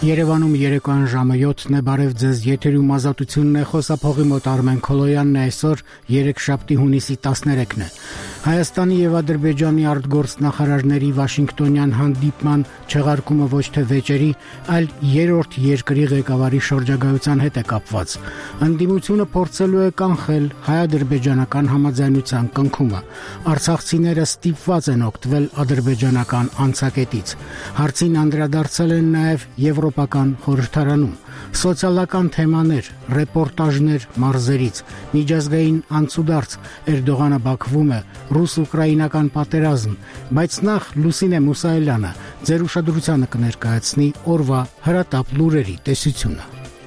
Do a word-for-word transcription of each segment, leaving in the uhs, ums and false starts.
Երևանում երեկոյան ժամը յոթն է, բարև ձեզ, եթերում ազատությունն է, խոսափողի մոտ Արմեն Քոլոյանն է, այսօր երեքշաբթի հունիսի տասներեքն է։ Հայաստանի եւ Ադրբեջանի արտգործնախարարների Վաշինգտոնյան հանդիպման չեղարկումը ոչ թե վեճերի, այլ երրորդ երկրի ղեկավարի շրջագայության հետ է կապված։ Ընդդիմությունը փորձելու է կանխել հայ-ադրբեջանական համաձայնության կնքումը։ Արցախցիները ստիպված են օգտվել ադրբեջանական անցակետից։ Հարցին անդրադարձել են նաեւ Եվրոպական խորհրդարանում, սոցիալական թեմաներ, ռեպորտաժներ մարզերից, միջազգային անցուդարձ, Էրդողանը Բաքվում է, ռուս-ուկրաինական պատերազմ, բայց նախ Լուսինե Մուսայելյանը ձեր ուշադրությանը կներկայացնի օրվա հրատապ լուրերի տեսությունը։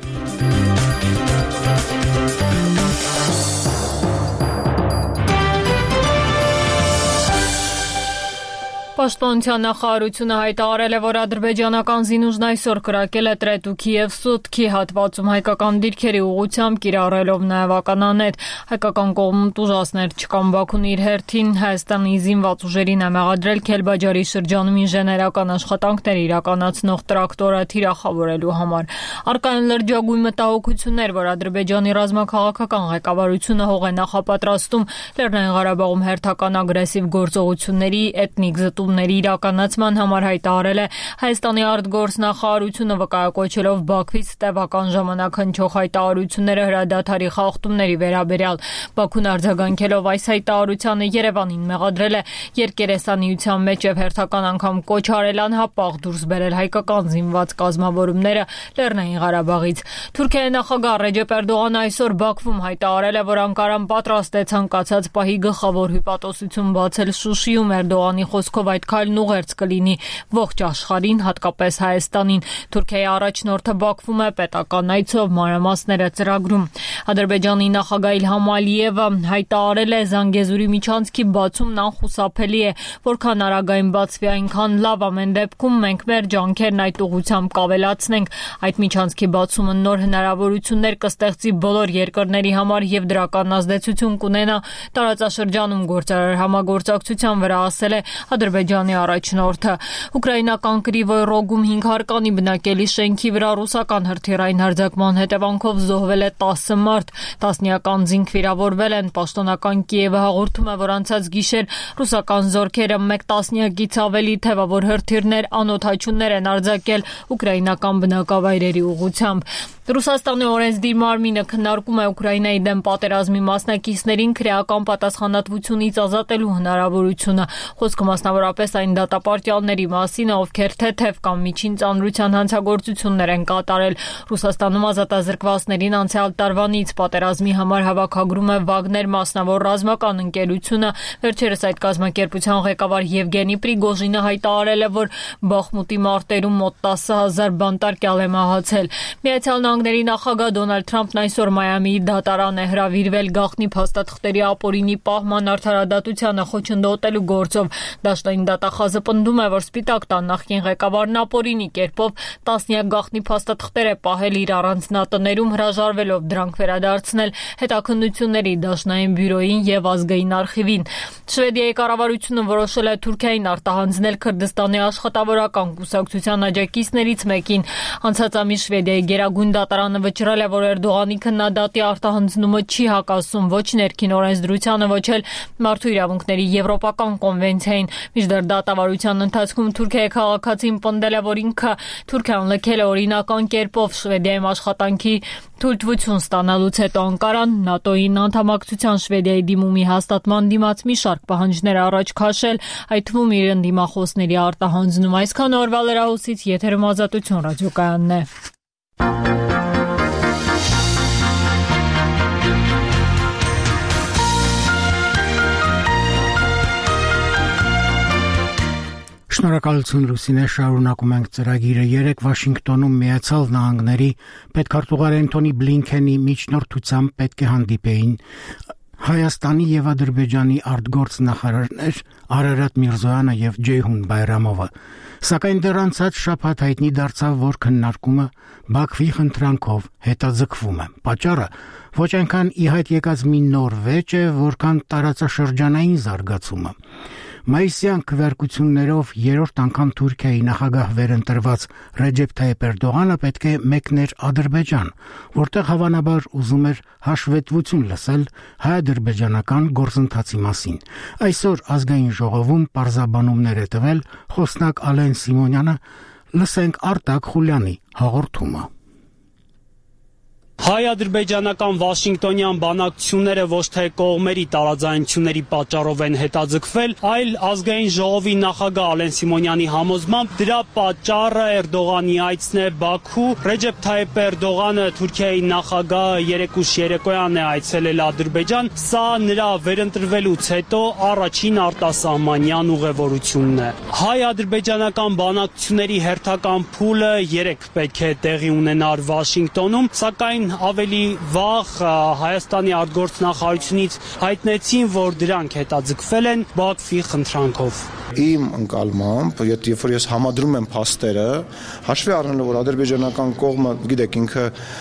Պաշտպանության նախարարությունը հայտարարել է, որ ադրբեջանական զինուժն այսօր կրակել է Տրետուքի և Սուտքի հատվածում հայկական դիրքերի ուղղությամբ, կիրառելով նաև ականանետ։ Հայկական կողմում տուժածներ չկան։ Բաքուն իր հերթին Հայաստանի զինված ուժերին է մեղադրել Քելբաջարի շրջանում ինժեներական աշխատանքներ իրականացնող տրակտորը թիրախավորելու համար։ Առկա են լրջագույն մտահոգություններ, որ Ադրբեջանի ռազմաքաղաքական ղեկավարությունը հող է նախապատրաստում Լեռնային Ղարաբաղում հերթական ագրեսիվ գործողությունների, էթնիկ զտումների իրականացման համար, հայտարարել է Հայաստանի արտգործնախարարությունը, վկայակոչելով Բաքվից տևական ժամանակ հնչող հայտարարությունները հրադադարի խախտումների վերաբերյալ։ Բաքուն արձագանքելով այս հայտարարությանը Երևանին մեղադրել է երկերեսանիության մեջ եւ հերթական անգամ կոչ արել անհապաղ դուրս բերել հայկական զինված կազմավորումները Լեռնային Ղարաբաղից։ Թուրքիայի նախագահ Ռեջեփ Էրդողանը այսօր Բաքվում հայտարարել է, որ Անկարան պատրաստ է ցանկացած պահի գլխավոր հյուպատոսություն բացել Շուշիում։ Էրդողանի խոսքով այդ քայլն ուղերձ կլինի ողջ աշխարհին, հատկապես Հայաստանին։ Թուրքիայի առաջնորդը Բաքվում է պետական այցով, մանրամասները ծրագրում։ Ադրբեջանի նախագահ Իլհամ Ալիևը հայտարարել է, Զանգեզուրի միջանցքի բացումն անխուսափելի է, որքան արագային բացվի, այնքան լավ, ամեն դեպքում մենք մեր ջանքերն այդ ուղղությամբ կավելացնենք։ Այդ միջանցքի բացումը նոր հնարավորություններ կստեղծի բոլոր երկրների համար եւ դրական ազդեցություն կունենա տարածաշրջանում գործարար համագործակցության վրա, ասել է Ադրբեջանի առաջնորդը։ Ուկրաինական Կրիվոյ Ռոգում հինգ հարկանի բնակելի շենքի վրա ռուսական հրթիռային հարձակման հետևանքով զոհվել է տասը մարդ, տասնյական զինք վիրավորվել են։ Պաշտոնական Կիևը հաղորդում է, որ անցած գիշեր ռուսական զորքերը մեկ տասնյակից ավելի թևավոր հրթիռներ, անօդաչուներ են արձակել ուկրաինական բնակավայրերի ուղղությամբ։ Ռուսաստանի օրենսդիր մարմինը քննարկում է Ուկրաինայի դեմ պատերազմի մասնակիցներին քրեական պատասխանատվությունից ազատելու հնարավորությունը։ Խոսքը մասնավորապես այն դատապարտյալների մասին, ովքեր թեթև կամ միջին ծանրության հանցագործություններ են կատարել։ Ռուսաստանում ազատազրկվածներին անցյալ տարվանից պատերազմի համար հավաքագրում է Վագներ մասնավոր ռազմական ընկերությունը։ Վերջերս այդ կազմակերպության ղեկավար Եվգենի Պրիգոժինը հայտարարել է, որ Բախմուտի մարտերում մոտ տասը հազար բանտարկյալ է մահացել։ Միացյալ Նահանգների նախագահ Դոնալդ Թրամփն այսօր Մայամիի դատարան է հրավիրվել գաղտնի փաստաթղթերի ապօրինի պահման արդարադատությանը խոչընդոտելու գործով։ Դաշնային դատախազը պնդում է, որ Սպիտակ տան նախկին ղեկավարն ապօրինի կերպով տասնյակ գաղտնի փաստաթղթեր է պահել իր առանձնատներում, հրաժարվելով դրանք վերադարձնել հետաքննությունների դաշնային բյուրոյին եւ ազգային արխիվին։ Շվեդիայի կառավարությունը որոշել է Թուրքիային արտահանձնել Քրդստանի աշխատավորական կուսակցության աջակիցներից մեկին։ Անցած ամիս Շվեդիայի գերագույն դատարանը վճռել է, որ Էրդողանի քննադատի արտահանձնումը չի հակասում ոչ ներքին օրենսդրությանը, ոչ էլ մարդու իրավունքների եվրոպական կոնվենցիային։ Մինչդեռ դատավարության ընթացքում Թուրքիայի քաղաքացին պնդել է, որ ինքը Թուրքիան լքել է օրինական կերպով Շվեդիայում աշխատանքի թույլտվություն ստանալուց հետո Անկարան ՆԱՏՕ-ին անդամակցության Շվեդիայի դիմումի հաստատման դիմաց մի շարք պահանջներ առաջ քաշել, այդ թվում իր ընդդիմախոսների արտահանձնում։ Այսքան օրվա լրահոսից եթերում Ազատություն ռադիոկայանն է։ Շնորհակալություն Լուսինե, շարունակում ենք ծրագիրը։ Երեկ Վաշինգտոնում Միացյալ Նահանգների պետքարտուղար Անթոնի Բլինքենի միջնորդությամբ պետք է հանդիպեին Հայաստանի եւ Ադրբեջանի արտգործնախարարներ Արարատ Միրզոյանը եւ Ջեյհուն Բայրամովը, սակայն դեռ անցած շաբաթ հայտնի դարձավ, որ քննարկումը Բաքվի խնդրանքով հետաձգվում է։ Պատճառը ոչ այնքան ի հայտ եկած մի նոր վեճ է, որքան տարածաշրջանային զարգացումը։ Մայիսյան քվեարկություններով երրորդ անգամ Թուրքիայի նախագահ վերընտրված Ռեջեփ Թայիփ Էրդողանը պետք է մեկներ Ադրբեջան, որտեղ հավանաբար ուզում էր հաշվետվություն լսել հայ-ադրբեջանական գործընթացի մասին։ Այսօր ազգային ժողովում պարզաբանումներ է տվել խոսնակ Ալեն Սիմոնյանը, լսենք Արտակ Խուլյանի հաղորդումը։ Հայ-ադրբեջանական Վաշինգտոնյան բանակցությունները ոչ թե կողմերի տարաձայնությունների պատճառով են հետաձգվել, այլ ազգային ժողովի նախագահ Ալեն Սիմոնյանի համոզմամբ դրա պատճառը Էրդողանի այցն է Բաքու։ Ռեջեփ Թայիփ Էրդողանը, Թուրքիայի նախագահը, երեկուշ երեկոյան է այցելել Ադրբեջան։ Սա նրա վերընտրվելուց հետո առաջին արտասահմանյան ուղևորությունն է։ Հայ-ադրբեջանական բանակցությունների հերթական փուլը երեկ պետք է տեղի ունենար Վաշինգտոնում, սակայն ավելի վաղ Հայաստանի արտգործնախարարությունից հայտնեցին, որ դրանք հետաձգվել են Բաքվի խնդրանքով։ Իմ ընկալմամբ, երբ որ ես համադրում եմ փաստերը, հաշվի առնելով, որ ադրբեջանական կողմը, գիտեք, ինքը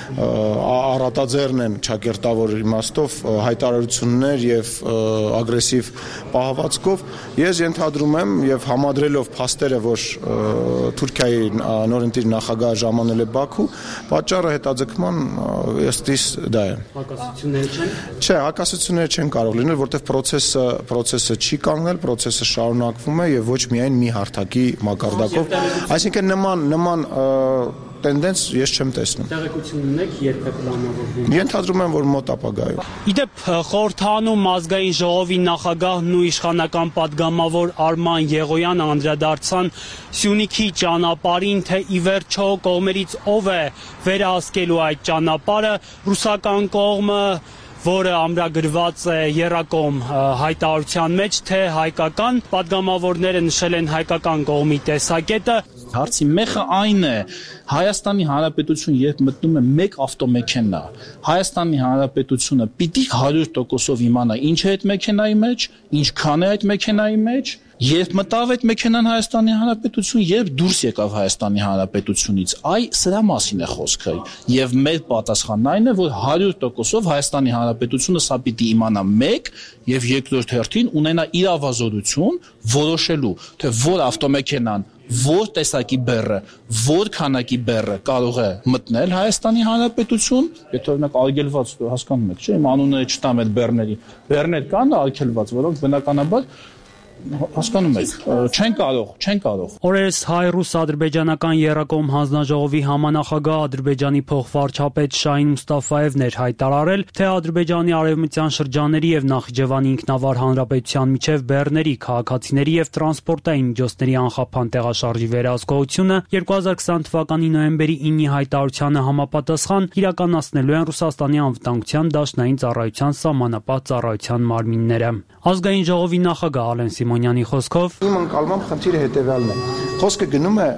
առատաձեռն են ճակերտավոր իմաստով հայտարարություններ եւ ագրեսիվ պահվածքով, ես ենթադրում եմ եւ համադրելով փաստերը, որ Թուրքիայի նորընտիր նախագահը ժամանել է Բաքու, պատճառը հետաձգման ըստիս դա է։ Հակասություններ չեն։ Չէ, հակասություններ չեն կարող լինել, որտեղ process-ը process-ը չի կանգնել, process-ը շարունակվում է եւ ոչ միայն մի հարթակի մակարդակով, այսինքն նման նման տենդենս ես չեմ տեսնում։ Տեղեկություն ունեք, երբ է պլանավորվում։ Ենթադրում եմ, որ մոտ ապագայում։ Իդեպ խորհրդանում ազգային ժողովի նախագահն ու իշխանական падգամավոր Արման Եղոյանը անդրադարձան Սյունիքի ճանապարհին, թե ի վերջո կողմերից ով է վերահսկելու այդ ճանապարհը, ռուսական կողմը, որը ամրագրված է եռակողմ հայտարարության մեջ, թե հայկական падգամավորները նշել են հայկական կողմի տեսակետը։ Հարցի մեխը այն է, Հայաստանի Հանրապետություն երբ մտնում է մեկ ավտոմեքենա, Հայաստանի Հանրապետությունը պիտի հարյուր տոկոսով իմանա ինչ է այդ մեքենայի մեջ, ինչքան է այդ մեքենայի մեջ, երբ մտավ այդ մեքենան Հայաստանի Հանրապետություն, երբ դուրս եկավ Հայաստանի Հանրապետությունից, այ սրա մասին է խոսքը, եւ մեր պատասխանն այն է, որ հարյուր տոկոսով Հայաստանի Հանրապետությունը սա պիտի իմանա մեկ եւ երկրորդ հերթին ունենա իրավազորություն որոշելու, թե որ ավտոմեքենան որ տեսակի բեռը, որ քանակի բեռը կարող է մտնել Հայաստանի Հանրապետություն, եթե օրինակ արգելված հասկանում եք, չէ՞, իմ անունը չտամ այդ բեռների, բեռներ կան արգելված, որոնք բնականաբար հասկանում եք, չեն կարող, չեն կարող։ Օրերս հայ-ռուս-ադրբեջանական եռակողմ հանձնաժողովի համանախագահ Ադրբեջանի փոխվարչապետ Շահին Մուստաֆաևն էր հայտարարել, թե Ադրբեջանի արևմտյան շրջանների եւ Նախիջևանի ինքնավար հանրապետության միջև բեռների, քաղաքացիների եւ տրանսպորտային միջոցների անխափան տեղաշարժի վերահսկողությունը երկու հազար քսան թվականի նոյեմբերի իննի հայտարարությանը համապատասխան իրականացնելու են Ռուսաստանի անվտանգության դաշնային ծառայության սահմանապահ ծառայության մարմինները։ Ազգային ժողովի նախագահ Ալեն Սիմոնյանի խոսքով իմ ընկալմամբ խնդիրը հետևյալն է։ Խոսքը գնում է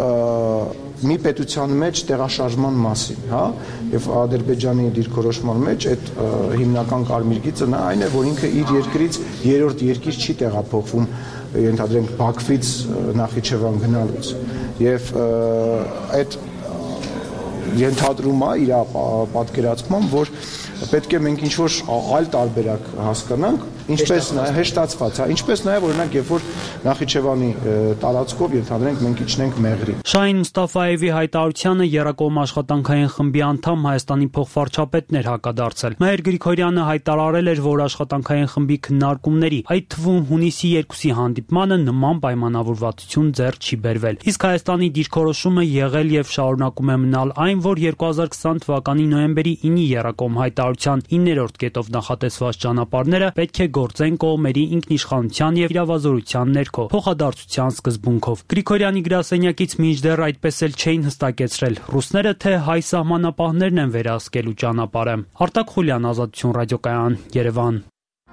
մի պետության մեջ տեղաշարժման մասին, հա, եւ Ադրբեջանի դիրքորոշման մեջ այդ հիմնական կարմիր գիծը նա այն է, որ ինքը իր երկրից երրորդ երկիր չի տեղափոխվում, ենթադրենք Բաքվից Նախիջևան գնալուց։ Եվ այդ ենթադրում է իր պատկերացմամբ, որ պետք է մենք ինչ-որ այլ տարբերակ հասկանանք, ինչպես նաև հեշտացված, հա, ինչպես նաև օրինակ, երբ որ Նախիջևանի տարածքով ենթադրենք մենք իջնենք Մեղրի։ Շահին Մուստաֆաևի հայտարարությանը եռակողմ աշխատանքային խմբի անդամ Հայաստանի փոխվարչապետն էր հակադարձել։ Մհեր Գրիգորյանը հայտարարել էր, որ աշխատանքային խմբի քննարկումների, այդ թվում հունիսի երկուսի հանդիպմանը նման պայմանավորվածություն ձեռք չի բերվել։ Իսկ Հայաստանի դիրքորոշումը եղել եւ շարունակում է մնալ այն, որ երկու հազար քսան թվականի նոյեմբերի իննի եռակողմ հայտարարության իններորդ կետով նախատեսված ճանապարհները պետք է գործեն կողմերի ինքնիշխանության եւ իրավազորության ներքո, փոխադարձության սկզբունքով։ Գրիգորյանի գրասենյակից մինչդեռ այդպես էլ չէին հստակեցրել ռուսները, թե հայ սահմանապահներն են վերահսկելու ճանապարհը։ Արտակ Խուլյան, Ազատություն ռադիոկայան, Երևան։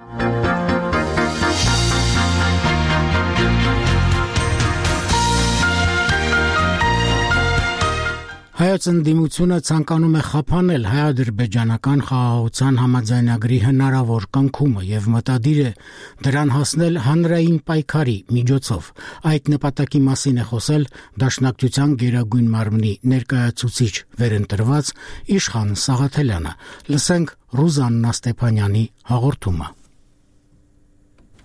Հայոց ընդդիմությունը ցանկանում է խափանել հայ-ադրբեջանական խաղաղության համաձայնագրի հնարավոր կնքումը եւ մտադիր է դրան հասնել հանրային պայքարի միջոցով։ Այդ նպատակի մասին է խոսել Դաշնակցության Գերագույն մարմնի ներկայացուցիչ վերընտրված Իշխան Սաղաթելյանը։ Լսենք Ռուզաննա Ստեփանյանի հաղորդումը։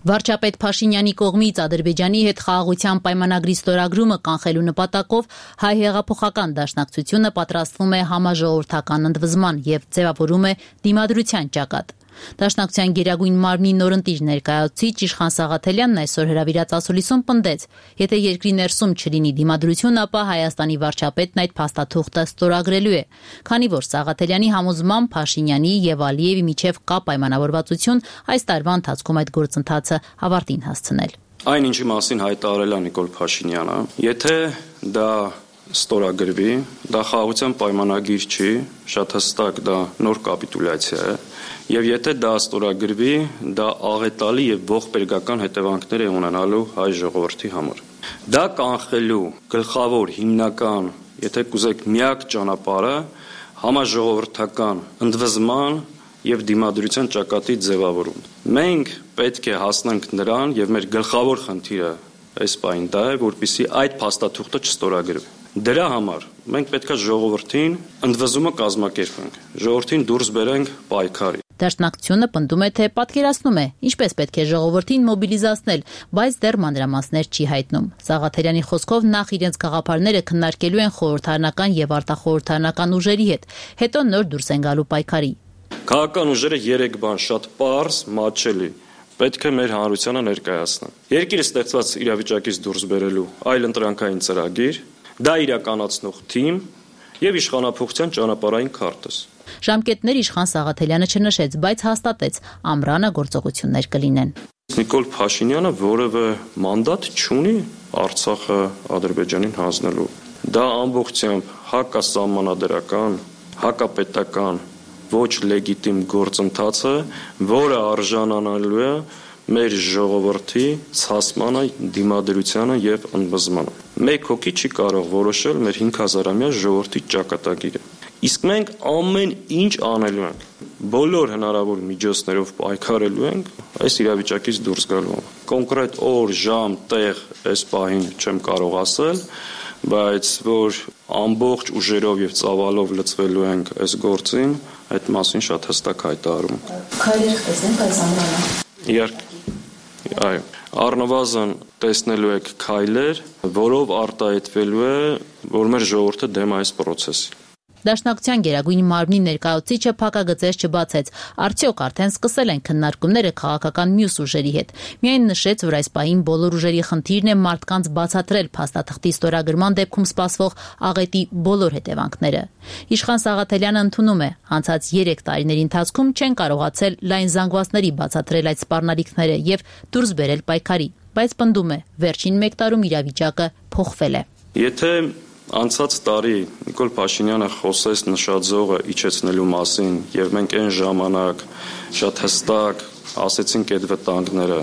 Վարչապետ Փաշինյանի կողմից Ադրբեջանի հետ խաղաղության պայմանագրի ստորագրումը կանխելու նպատակով հայ հեղափոխական դաշնակցությունը պատրաստվում է համաժողովրդական ընդվզման եւ ձևավորում է դիմադրության ճակատ։ Դաշնակցության գերագույն մարմնի նորընտիր ներկայացուցիչ Իշխան Սաղաթելյանն այսօր հրավիրած ասուլիսում պնդեց, եթե երկրի ներսում չլինի դիմադրություն, ապա Հայաստանի վարչապետն այդ փաստաթուղթը ստորագրելու է, քանի որ Սաղաթելյանի համոզմամբ Փաշինյանի եւ Ալիևի միջև կա պայմանավորվածություն այս տարվա ընթացքում այդ գործընթացը ավարտին հասցնել։ Այն ինչի մասին հայտարարել է Նիկոլ Փաշինյանը, եթե դա ստորագրվի, դա խաղաղության պայմանագիր չի, շատ հստակ դա նոր կապիտուլյացիա է, եւ եթե դա ստորագրվի, դա աղետալի եւ ողբերգական հետևանքներ է ունենալու հայ ժողովրդի համար։ Դա կանխելու գլխավոր հիմնական, եթե կուզեք, միակ ճանապարհը համաժողովրդական ընդվզման եւ դիմադրության ճակատի ձևավորում։ Մենք պետք է հասնենք նրան եւ մեր գլխավոր խնդիրը այս պահին դա է, որպեսզի այդ փաստաթուղթը չստորագրվի։ Դրա համար մենք պետք է ժողովրդին ընդվզումը կազմակերպենք, ժողովրդին դուրս բերենք պայքարի։ Դաշնակցությունը պնդում է, թե պատկերացնում է, ինչպես պետք է ժողովրդին մոբիլիզացնել, բայց դեռ մանրամասներ չի հայտնում։ Սաղաթելյանի խոսքով նախ իրենց գաղափարները քննարկելու են խորհրդարանական եւ արտախորհրդարանական ուժերի հետ, հետո նոր դուրս են գալու պայքարի։ Քաղաքական ուժերը երեք բան շատ պարզ, մատչելի պետք է մեր հանրությանը ներկայացնեն։ Երկիրը ստեղծված իրավիճակից դուրս բերելու այլ ընտրանքային ծրագիր, դա իրականացնող թիմ եւ իշխանապողության ճանապարհային քարտեզ։ Ժամկետներ Իշխան Սաղաթելյանը չնշեց, բայց հաստատեց, ամռանը գործողություններ կլինեն։ Նիկոլ Փաշինյանը որևէ մանդատ չունի Արցախը Ադրբեջանին հանձնելու։ Դա ամբողջությամբ հակասահմանադրական, հակապետական, ոչ լեգիտիմ գործընթաց է, որը արժանանալու է մեր ժողովրդի ցասմանը, դիմադրությանը եւ ընդվզմանը։ Մեկ հոգի չի կարող որոշել մեր հինգ հազարամյա ժողովրդի ճակատագիրը։ Իսկ մենք ամեն ինչ անելու ենք, բոլոր հնարավոր միջոցներով պայքարելու ենք այս իրավիճակից դուրս գալու։ Կոնկրետ օր, ժամ, տեղ այս պահին չեմ կարող ասել, բայց որ ամբողջ ուժերով եւ ծավալով լծվելու ենք այս գործին, այդ մասին շատ հստակ հայտարարում ենք։ Քայլեր տեսնենք այս ամռանը։ Իհարկե, այո, առնվազն տեսնելու եք քայլեր, որով արտահայտվելու է, որ մեր ժողովուրդը դեմ է այս process-ի։ Դաշնակցության գերագույն մարմնի ներկայացուցիչը փակագծեր չբացեց, արդյոք արդեն սկսել են քննարկումները քաղաքական մյուս ուժերի հետ։ Միայն նշեց, որ այս պահին բոլոր ուժերի խնդիրն է մարդկանց բացատրել փաստաթղթի ստորագրման դեպքում սպասվող աղետի բոլոր հետևանքները։ Իշխան Սաղաթելյանը ընդունում է, անցած երեք տարիների ընթացքում չեն կարողացել լայն զանգվածների բացատրել այդ սպառնալիքները եւ դուրս բերել պայքարի, բայց պնդում է, վերջին մեկ տարում իրավիճակը փոխվել է։ Եթե անցած տարի Նիկոլ Փաշինյանը խոսեց նշաձողը իջեցնելու մասին եւ մենք այն ժամանակ շատ հստակ ասեցինք այդ վտանգները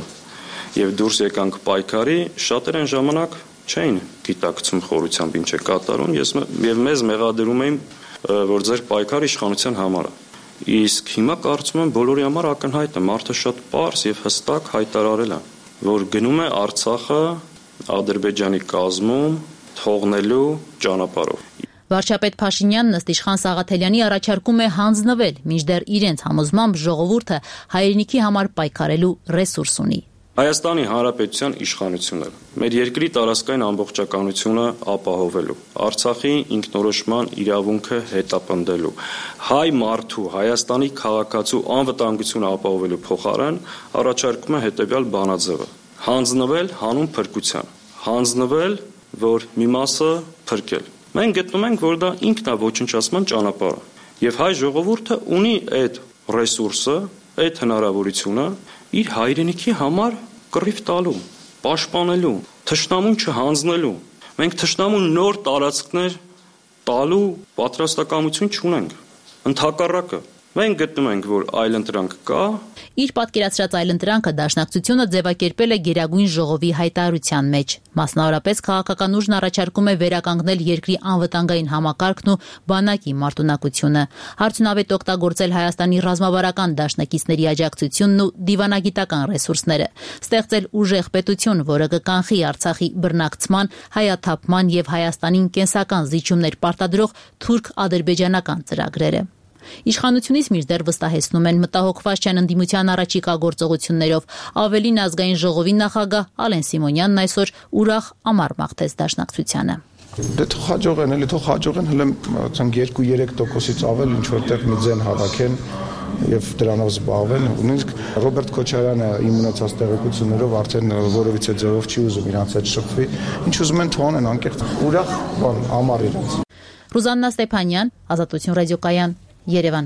եւ դուրս եկանք պայքարի, շատեր այն ժամանակ չէին գիտակցում խորությամբ ինչ է կատարում, ես եւ մեզ մեղադրում էին, որ ձեր պայքարը իշխանության համար է։ Իսկ հիմա կարծում եմ բոլորի համար ակնհայտ է, մարդը շատ պարզ եւ հստակ հայտարարել է, որ գնում է Արցախը Ադրբեջանի կազմում թողնելու ճանապարհով։ Վարչապետ Փաշինյանն ըստ Իշխան Սաղաթելյանի առաջարկում է հանձնվել, մինչդեռ իրենց համոզմամբ ժողովուրդը հայրենիքի համար պայքարելու ռեսուրս ունի։ Հայաստանի Հանրապետության իշխանությունը մեր երկրի տարածքային ամբողջականությունը ապահովելու, Արցախի ինքնորոշման իրավունքը հետապնդելու, հայ մարդու, Հայաստանի քաղաքացու անվտանգությունը ապահովելու փոխարեն առաջարկում է հետևյալ բանաձևը. հանձնվել հանուն փրկության, հանձնվել, որ մի մասը փրկել։ Մենք գտնում ենք, որ դա ինքնաոչնչացման ճանապարհ է, եւ հայ ժողովուրդը ունի այդ ռեսուրսը, այդ հնարավորությունը իր հայրենիքի համար կռիվ տալու, պաշտպանելու, թշնամուն չհանձնելու։ Մենք թշնամուն նոր տարածքներ տալու պատրաստակամություն չունենք։ Ընդհակառակը, մենք գտնում ենք, որ այլընտրանք կա։ Իր պատկերացրած այլընտրանքը դաշնակցությունը ձևակերպել է Գերագույն ժողովի հայտարարության մեջ։ Մասնավորապես քաղաքական ուժն առաջարկում է վերականգնել երկրի անվտանգային համակարգն ու բանակի մարտունակությունը, արդյունավետ օգտագործել Հայաստանի ռազմավարական դաշնակիցների աջակցությունն ու դիվանագիտական ռեսուրսները, ստեղծել ուժեղ պետություն, որը կկանխի Արցախի բռնակցման, հայաթափման եւ Հայաստանին կենսական զիջումներ պարտադրող թուրք-ադրբեջանական ծրագրերը։ Իշխանությունից մինչդեռ վստահեցնում են մտահոգված չեն ընդդիմության առաջիկա գործողություններով։ Ավելին ազգային ժողովի նախագահ Ալեն Սիմոնյանն այսօր ուրախ ամառ մաղթեց դաշնակցությանը։ Դե թող հաջողեն, էլի թող հաջողեն, հələ ցանկ երկու երեք տոկոսից ավել ինչ որտեղ մի ձեն հավաքեն եւ դրանով զբաղվեն։ Նույնիսկ Ռոբերտ Քոչարյանը իմ ունեցած տեղեկություններով արդեն որևիցե ձևով չի ուզում իրանց հետ շփվի։ Ինչ ուզում են թողնեն անկեղծ ուրախ բան ամառ իրանց։ Ռուզաննա Ստեփանյան, Ազատություն ռադիոկայան, Երևան։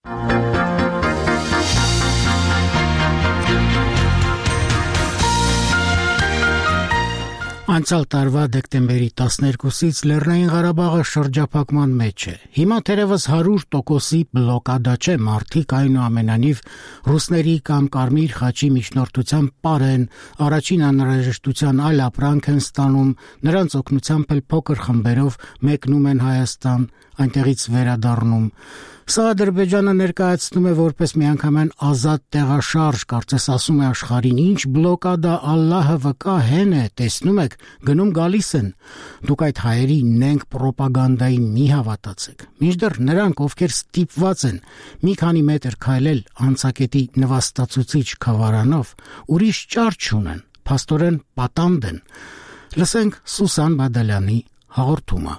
Անցյալ տարվա դեկտեմբերի տասներկուսից Լեռնային Ղարաբաղը շրջափակման մեջ է։ Հիմա թերևս հարյուր տոկոսի բլոկադա չէ, մարդիկ այնուամենայնիվ ռուսների կամ Կարմիր խաչի միջնորդությամբ պարեն, առաջին անհրաժեշտության այլ ապրանք են ստանում, նրանց օգնությամբ էլ փոքր խմբերով մեկնում են Հայաստան, այնտեղից վերադառնում։ Սա Ադրբեջանը ներկայացնում է որպես միանգամայն ազատ տեղաշարժ, կարծես ասում է աշխարհին, ինչ բլոկադա Ալլահը վկա հեն է, տեսնում եք, գնում գալիս են։ Դուք այդ հայերի նենք պրոպագանդային մի հավատացեք։ Մինչդեռ նրանք, ովքեր ստիպված են մի քանի մետր քայլել անցակետի նվաստացուցիչ քավարանով, ուրիշ ճար չունեն, փաստորեն պատանդ են։ Լսենք Սուսան Բադալյանի հաղորդումը։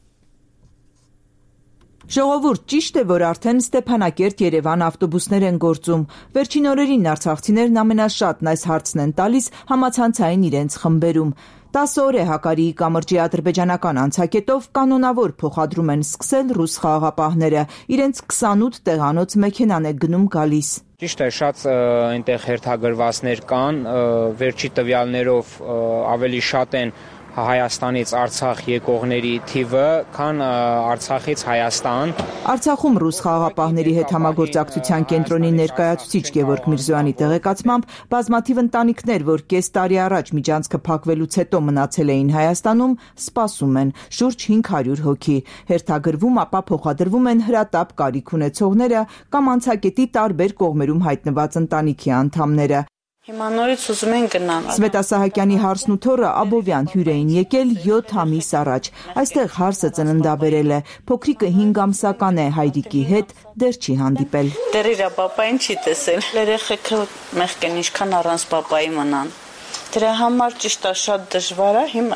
Ժողովուրդ, ճիշտ է, որ արդեն Ստեփանակերտ-Երևան ավտոբուսներ են գործում։ Վերջին օրերին արցախցիներն ամենաշատն այս հարցն են տալիս համացանցային իրենց խմբերում։ տասը օր է Հակարիի կամրջի ադրբեջանական անցակետով կանոնավոր փոխադրում են սկսել ռուս խաղաղապահները։ Իրենց քսանութ տեղանոց մեքենան է գնում գալիս։ Ճիշտ է, շատ այնտեղ հերթագրվածներ կան, վերջի տվյալներով ավելի շատ են Հայաստանից Արցախ եկողների թիվը, քան Արցախից Հայաստան։ Արցախում ռուս խաղաղապահների հետ համագործակցության կենտրոնի ներկայացուցիչ Գևորգ Միրզոյանի տեղեկացմամբ բազմաթիվ ընտանիքներ, որ կես տարի առաջ միջանցքը փակվելուց հետո մնացել էին Հայաստանում, սպասում են, շուրջ հինգ հարյուր հոգի։ Հերթագրվում, ապա փոխադրվում են հրատապ կարիք ունեցողները կամ անցակետի տարբեր կողմերում հայտնված ընտանիքի անդամները։ Հիմա նորից ուզում են գնալ։ Սվետա Սահակյանի հարսն ու թոռը Աբովյան հյուր էին եկել յոթ ամիս առաջ։ Այստեղ հարսը ծննդաբերել է։ Փոքրիկը հինգ ամսական է, հայրիկի հետ դեռ չի հանդիպել։ Դեռ իր պապային չի տեսել։ Երեխեքը մեղք են, ինչքան առանց պապայի մնան։ Դրա համար ճիշտ է, շատ դժվար է, հիմա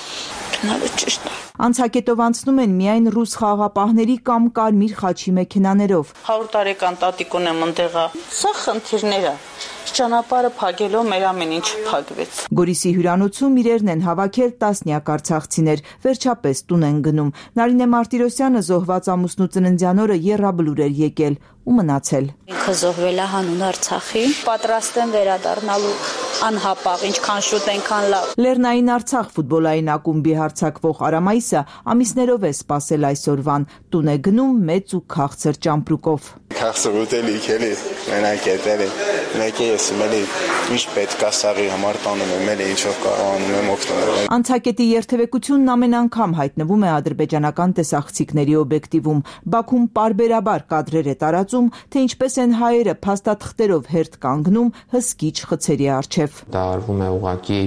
գնալը ճիշտ է։ Անցակետով անցնում են միայն ռուս խաղաղապահների կամ Կարմիր խաչի մեքենաներով։ հարյուր տարեկան տատիկ ունեմ ընդեղա։ Սա խնդիրներ է։ Ճանապարհը փակելով մեր ամեն ինչ փակվեց։ Գորիսի հյուրանոցում իրերն են հավաքել տասնյակ արցախցիներ, վերջապես տուն են գնում։ Նարինե Մարտիրոսյանը զոհված ամուսնու ծննդյան օրը եռաբլուր էր եկել ու մնացել։ Ինքը զոհվել է հանուն Արցախի, պատրաստ են վերադառնալու անհապաղ, ինչքան շուտ այնքան լավ։ Լեռնային Արցախ ֆուտբոլային ակումբի հարձակվող Արամայիսը ամիսներով է սպասել այսօրվան, տուն է գնում մեծ ու քաղցր ճամպրուկով։ Քաղցր ուտելիք էլի, մենակ էտելի, մեկ է ես մելի ինչ պետք է սաղի համար տանում եմ, էլի ինչով կարողանում եմ օգտվել։ Անցակետի երթևեկությունն ամեն անգամ հայտնվում է ադրբեջանական տեսախցիկների օբյեկտիվում։ Բաքուն պարբերաբար կադրեր է տարածում, թե ինչպես են հայերը փաստաթղթերով հերթ կանգնում հսկիչ խցերի առջև։ Դա արվում է ուղղակի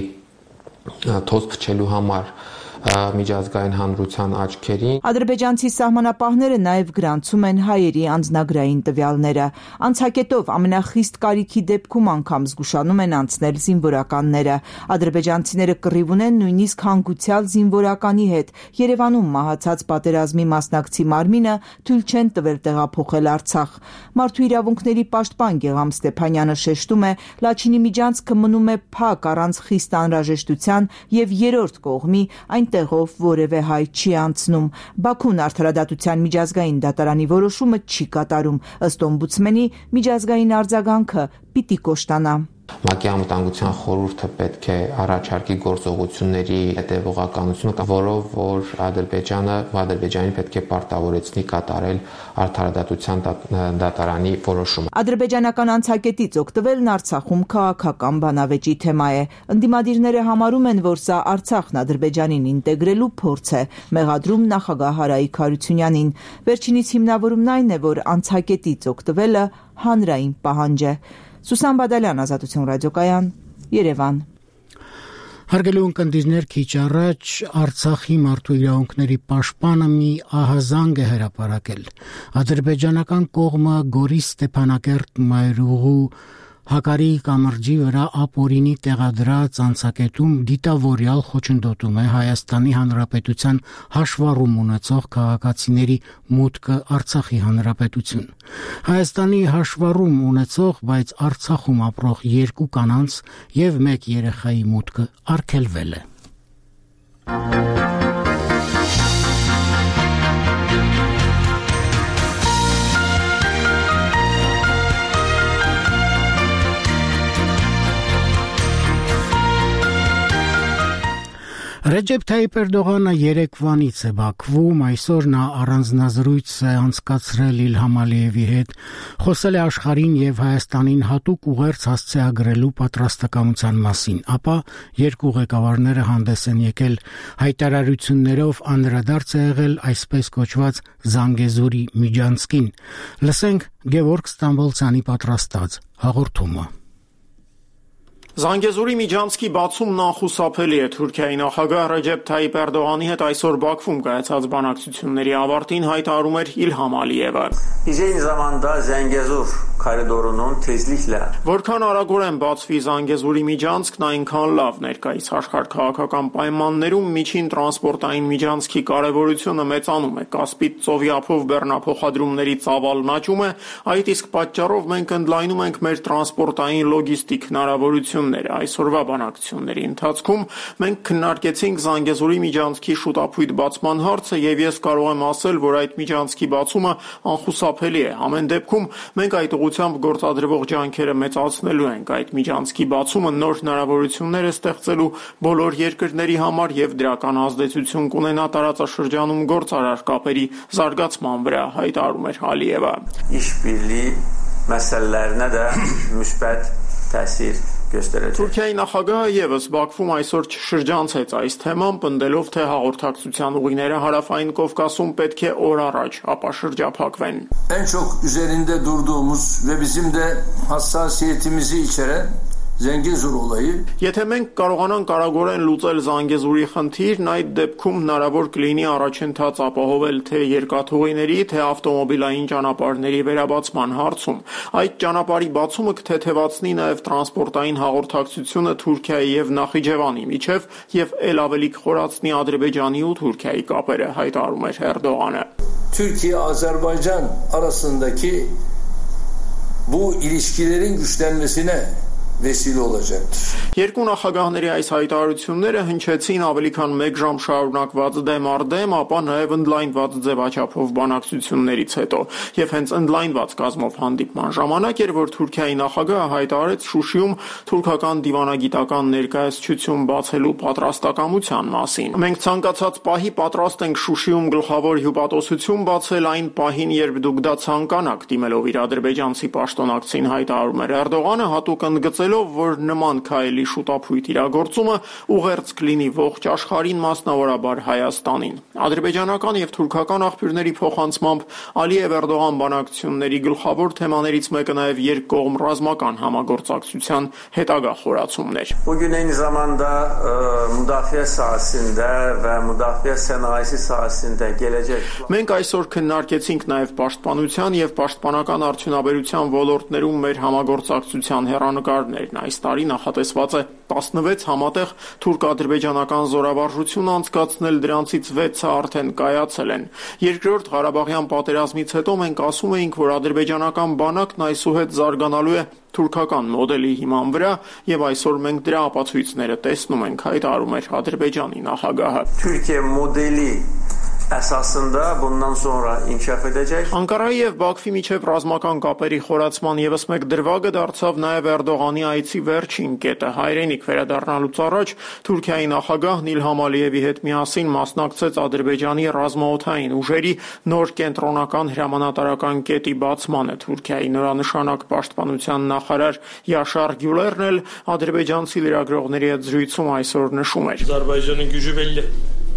թոզ փչելու համար միջազգային հանրության աչքերին։ Ադրբեջանցի սահմանապահները նաև գրանցում են հայերի անձնագրային տվյալները։ Անցակետով ամենախիստ կարիքի դեպքում անգամ զգուշանում են անցնել զինվորականները։ Ադրբեջանցիները կռիվ ունեն նույնիսկ հանգուցյալ զինվորականի հետ։ Երևանում մահացած պատերազմի մասնակցի մարմինը թույլ չեն տվել տեղափոխել Արցախ։ Մարդու իրավունքների պաշտպան Գեգամ Ստեփանյանը շեշտում է, Լաչինի միջանցքը մնում է փակ առանց խիստ անհրաժեշտության եւ երրորդ կողմի այն տեղով որևէ հայ չի անցնում։ Բաքուն արդարադատության միջազգային դատարանի որոշումը չի կատարում։ Ըստ օմբուդսմենի միջազգային արձագանքը պիտի կոշտանա։ ՄԱԿ-ի անվտանգության խորհուրդը պետք է առաջարկի գործողությունների հետևողականությունը, որով որ Ադրբեջանը Ադրբեջանին պետք է պարտավորեցնի կատարել արդարադատության դատարանի որոշումը։ Ադրբեջանական անցակետից օգտվելն Արցախում քաղաքական բանավեճի թեմա է։ Ընդդիմադիրները համարում են, որ սա Արցախն Ադրբեջանին ինտեգրելու փորձ է, մեղադրում նախագահ Հարայիկ Հարությունյանին։ Վերջինիս հիմնավորումն այն է, որ անցակետից օգտվելը հանրային պահանջ է։ Սուսան Բադալյան, Ազատություն ռադիոկայան, Երևան։ Հարգելի ունկնդիրներ, քիչ առաջ Արցախի մարդու իրավունքների պաշտպանը մի ահազանգ է հրապարակել։ Ադրբեջանական կողմը Գորիս Ստեփանակերտ մայրուղու Հակարի կամրջի վրա ապօրինի տեղադրած անցակետում դիտավորյալ խոչընդոտում է Հայաստանի Հանրապետության հաշվառում ունեցող քաղաքացիների մուտքը Արցախի Հանրապետություն։ Հայաստանի հաշվառում ունեցող, բայց Արցախում ապրող երկու կանանց եւ մեկ երեխայի մուտքը արգելվել է։ Ռեջեփ Թայիպ Էրդողանը երեկվանից է Բաքվում, այսօր նա առանձնազրույց է անցկացրել Իլհամ Ալիևի հետ, խոսել է աշխարհին եւ Հայաստանին հատուկ ուղերձ հասցեագրելու պատրաստակամության մասին, ապա երկու ղեկավարները հանդես են եկել հայտարարություններով անդրադարձ է եղել այսպես կոչված Զանգեզուրի միջանցքին։ Լսենք Գևորգ Ստամբոլցյանի պատրաստած հաղորդումը։ Զանգեզուրի միջանցքի բացումն անխուսափելի է։ Թուրքիայի նախագահ Ռեջեփ Թայիպ Էրդողանի հետ այսօր Բաքվում կայացած բանակցությունների ավարտին հայտարարում էր Իլհամ Ալիևը։ Որքան արագորեն բացվի Զանգեզուրի միջանցքն, այնքան լավ։ Ներկայիս աշխարհ քաղաքական պայմաններում միջին տրանսպորտային միջանցքի կարևորությունը մեծանում է։ Կասպից ծովի ափով բեռնափոխադրումների ծավալն աճում է, այդ իսկ պատճառով մենք ընդլայնում ենք մեր տրանսպորտային լոգիստիկ հնարավորությունները։ Այսօրվա բանակցությունների ընթացքում մենք քննարկեցինք Զանգեզուրի միջանցքի շուտապույտ բացման հարցը եւ ես կարող եմ ասել, որ այդ միջանցքի բացումը անխուսափելի է։ Ամեն դեպքում մենք այդ ուղղությամբ գործադրվող ջանքերը մեծացնելու ենք։ Այդ միջանցքի բացումը նոր հնարավորություններ է ստեղծելու բոլոր երկրների համար եւ դրական ազդեցություն կունենա տարածաշրջանում գործարար կապերի զարգացման վրա, հայտարարում էր Ալիևը։ İşbirliği məsələlərinə də müsbət təsir göstərəcək։ Թուրքիայի նախագահը եւս Բաքվում այսօր չշրջանցեց այս թեման, պնդելով, թե հաղորդակցության ուղիները Հարավային Կովկասում պետք է օր առաջ ապա շրջափակվեն։ En çok üzerinde durduğumuz ve bizim de hassasiyetimizi içeren Zengezur olayı. Եթե մենք կարողանանք արագորեն լուծել Զանգեզուրի խնդիրն, այդ դեպքում հնարավոր կլինի առաջընթաց ապահովել թե երկաթուղիների, թե ավտոմոբիլային ճանապարհների վերաբացման հարցում։ Այդ ճանապարհի բացումը կթեթևացնի նաև տրանսպորտային հաղորդակցությունը Թուրքիայի եւ Նախիջևանի միջև եւ ել ավելի կխորացնի Ադրբեջանի ու Թուրքիայի կապերը, հայտարարում էր Էրդողանը։ Türkiye-Azerbaycan arasındaki bu ilişkilerin güçlenmesine vesile olacaktır. Երկու նախագահների այս հայտարարությունները հնչեցին ավելի քան մեկ ժամ շարունակված դեմ առ դեմ, ապա նաև ընդլայնված ձևաչափով բանակցություններից հետո։ Եվ հենց ընդլայնված կազմով հանդիպման ժամանակ էր, որ Թուրքիայի նախագահը հայտարարեց Շուշիում թուրքական դիվանագիտական ներկայացություն բացելու պատրաստակամության մասին։ Մենք ցանկացած պահի պատրաստ ենք Շուշիում գլխավոր հյուպատոսություն բացել այն պահին, երբ դուք դա ցանկանաք, դիմելով իր ադրբեջանցի պաշտոնակցին հայտարարում էր Էրդողանը, հատուկ ընդգծելով, որ նման քայլի շուտապույտ իրագործումը ուղերձ կլինի ողջ աշխարհին, մասնավորաբար Հայաստանին։ Ադրբեջանական եւ թուրքական աղբյուրների փոխանցմամբ Ալիև-Էրդողան բանակցությունների գլխավոր թեմաներից մեկը նաեւ երկկողմ ռազմական համագործակցության հետագա խորացումն էր։ Bugün eyni zamanda müdafiə sahəsində və müdafiə sənayesi sahəsində gələcək. Մենք այսօր քննարկեցինք նաեւ պաշտպանության եւ պաշտպանական արդյունաբերության ոլորտներում մեր համագործակցության հեռանկարներ։ Այս տարի նախատեսված է տասնվեց համատեղ թուրք-ադրբեջանական զորավարժություն անցկացնել, դրանցից վեցը արդեն կայացել են։ Երկրորդ Ղարաբաղյան պատերազմից հետո մենք ասում էինք, որ ադրբեջանական բանակն այսուհետ զարգանալու է թուրքական մոդելի հիման վրա, եւ այսօր մենք դրա ապացույցները տեսնում ենք, հայտարարում էր Ադրբեջանի նախագահը։ Türkiye modeli əsasında bundan sonra inkişaf edəcək. Անկարայի եւ Բաքվի միջև ռազմական կապերի խորացման եւս մեկ դրվագը դարձավ նաեւ Էրդողանի այցի վերջին կետը։ Հայրենիք վերադառնալուց առաջ Թուրքիայի նախագահն Իլհամ Ալիևի հետ միասին մասնակցեց Ադրբեջանի ռազմաօդային ուժերի նոր կենտրոնական հրամանատարական կետի բացմանը։ Թուրքիայի նորանշանակ պաշտպանության նախարար Յաշար Գյուլերն էլ ադրբեջանցի լրագրողների հետ զրույցում այսօր նշում էր. Azərbaycanın gücü belli.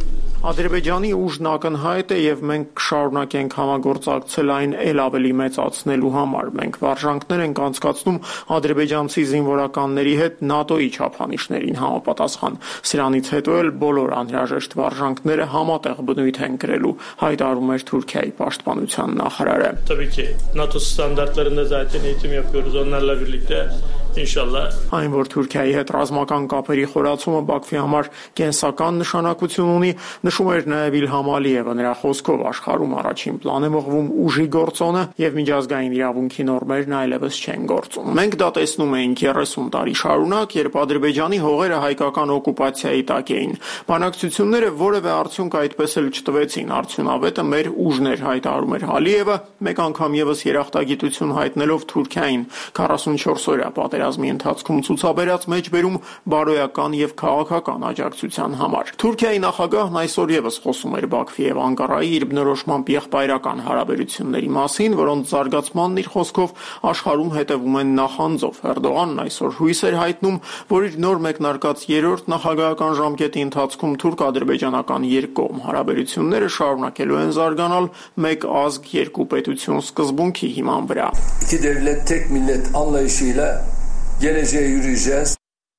Ադրբեջանի ուժն ակնհայտ է եւ մենք կշարունակենք համագործակցել այն ել ավելի մեծացնելու համար։ Մենք վարժանքներ ենք անցկացնում ադրբեջանցի զինվորականների հետ ՆԱՏՕ-ի չափանիշներին համապատասխան։ Սրանից հետո էլ բոլոր անհրաժեշտ վարժանքները համատեղ բնույթ են կրելու, հայտարարում էր Թուրքիայի պաշտպանության նախարարը։ Tabii NATO standartlarında zaten eğitim yapıyoruz onlarla birlikte inşallah. Այն որ Թուրքիայի հետ ռազմական կապերի խորացումը Բաքվի համար կենսական նշանակություն ունի, նշում էր նաև Իլհամ Ալիևը, նրա խոսքով աշխարհում առաջին պլան է մղվում ուժի գործոնը եւ միջազգային իրավունքի նորմերն այլևս չեն գործում։ Մենք դա տեսնում էինք երեսուն տարի շարունակ, երբ Ադրբեջանի հողերը հայկական օկուպացիայի տակ էին։ Բանակցությունները որևէ արդյունք այդպես էլ չտվեցին, արդյունավետը մեր ուժն էր, հայտարարում էր Ալիևը, մեկ անգամ եւս երախտագիտություն հայտնելով Թուրքիային քառասունչորս օրյա պատերազմի ընթացքում ցուցաբերած մեջբերում բարոյական եւ քաղաքական աջակցության համար։ Թուրքիայի նախագահն այսօր եւս խոսում էր Բաքվի եւ Անկարայի իր բնորոշմամբ եղբայրական հարաբերությունների մասին, որոնց զարգացմանն իր խոսքով աշխարհում հետևում են նախանձով։ Էրդողանն այսօր հույս էր հայտնում, որ իր նոր մեկնարկած երրորդ նախագահական ժամկետի ընթացքում թուրք-ադրբեջանական երկկողմ հարաբերությունները շարունակելու են զարգանալ մեկ ազգ երկու պետություն սկզբունքի հիման vəra. İki devlet tek millet anlayışıyla geleceğe yürüyeceğiz.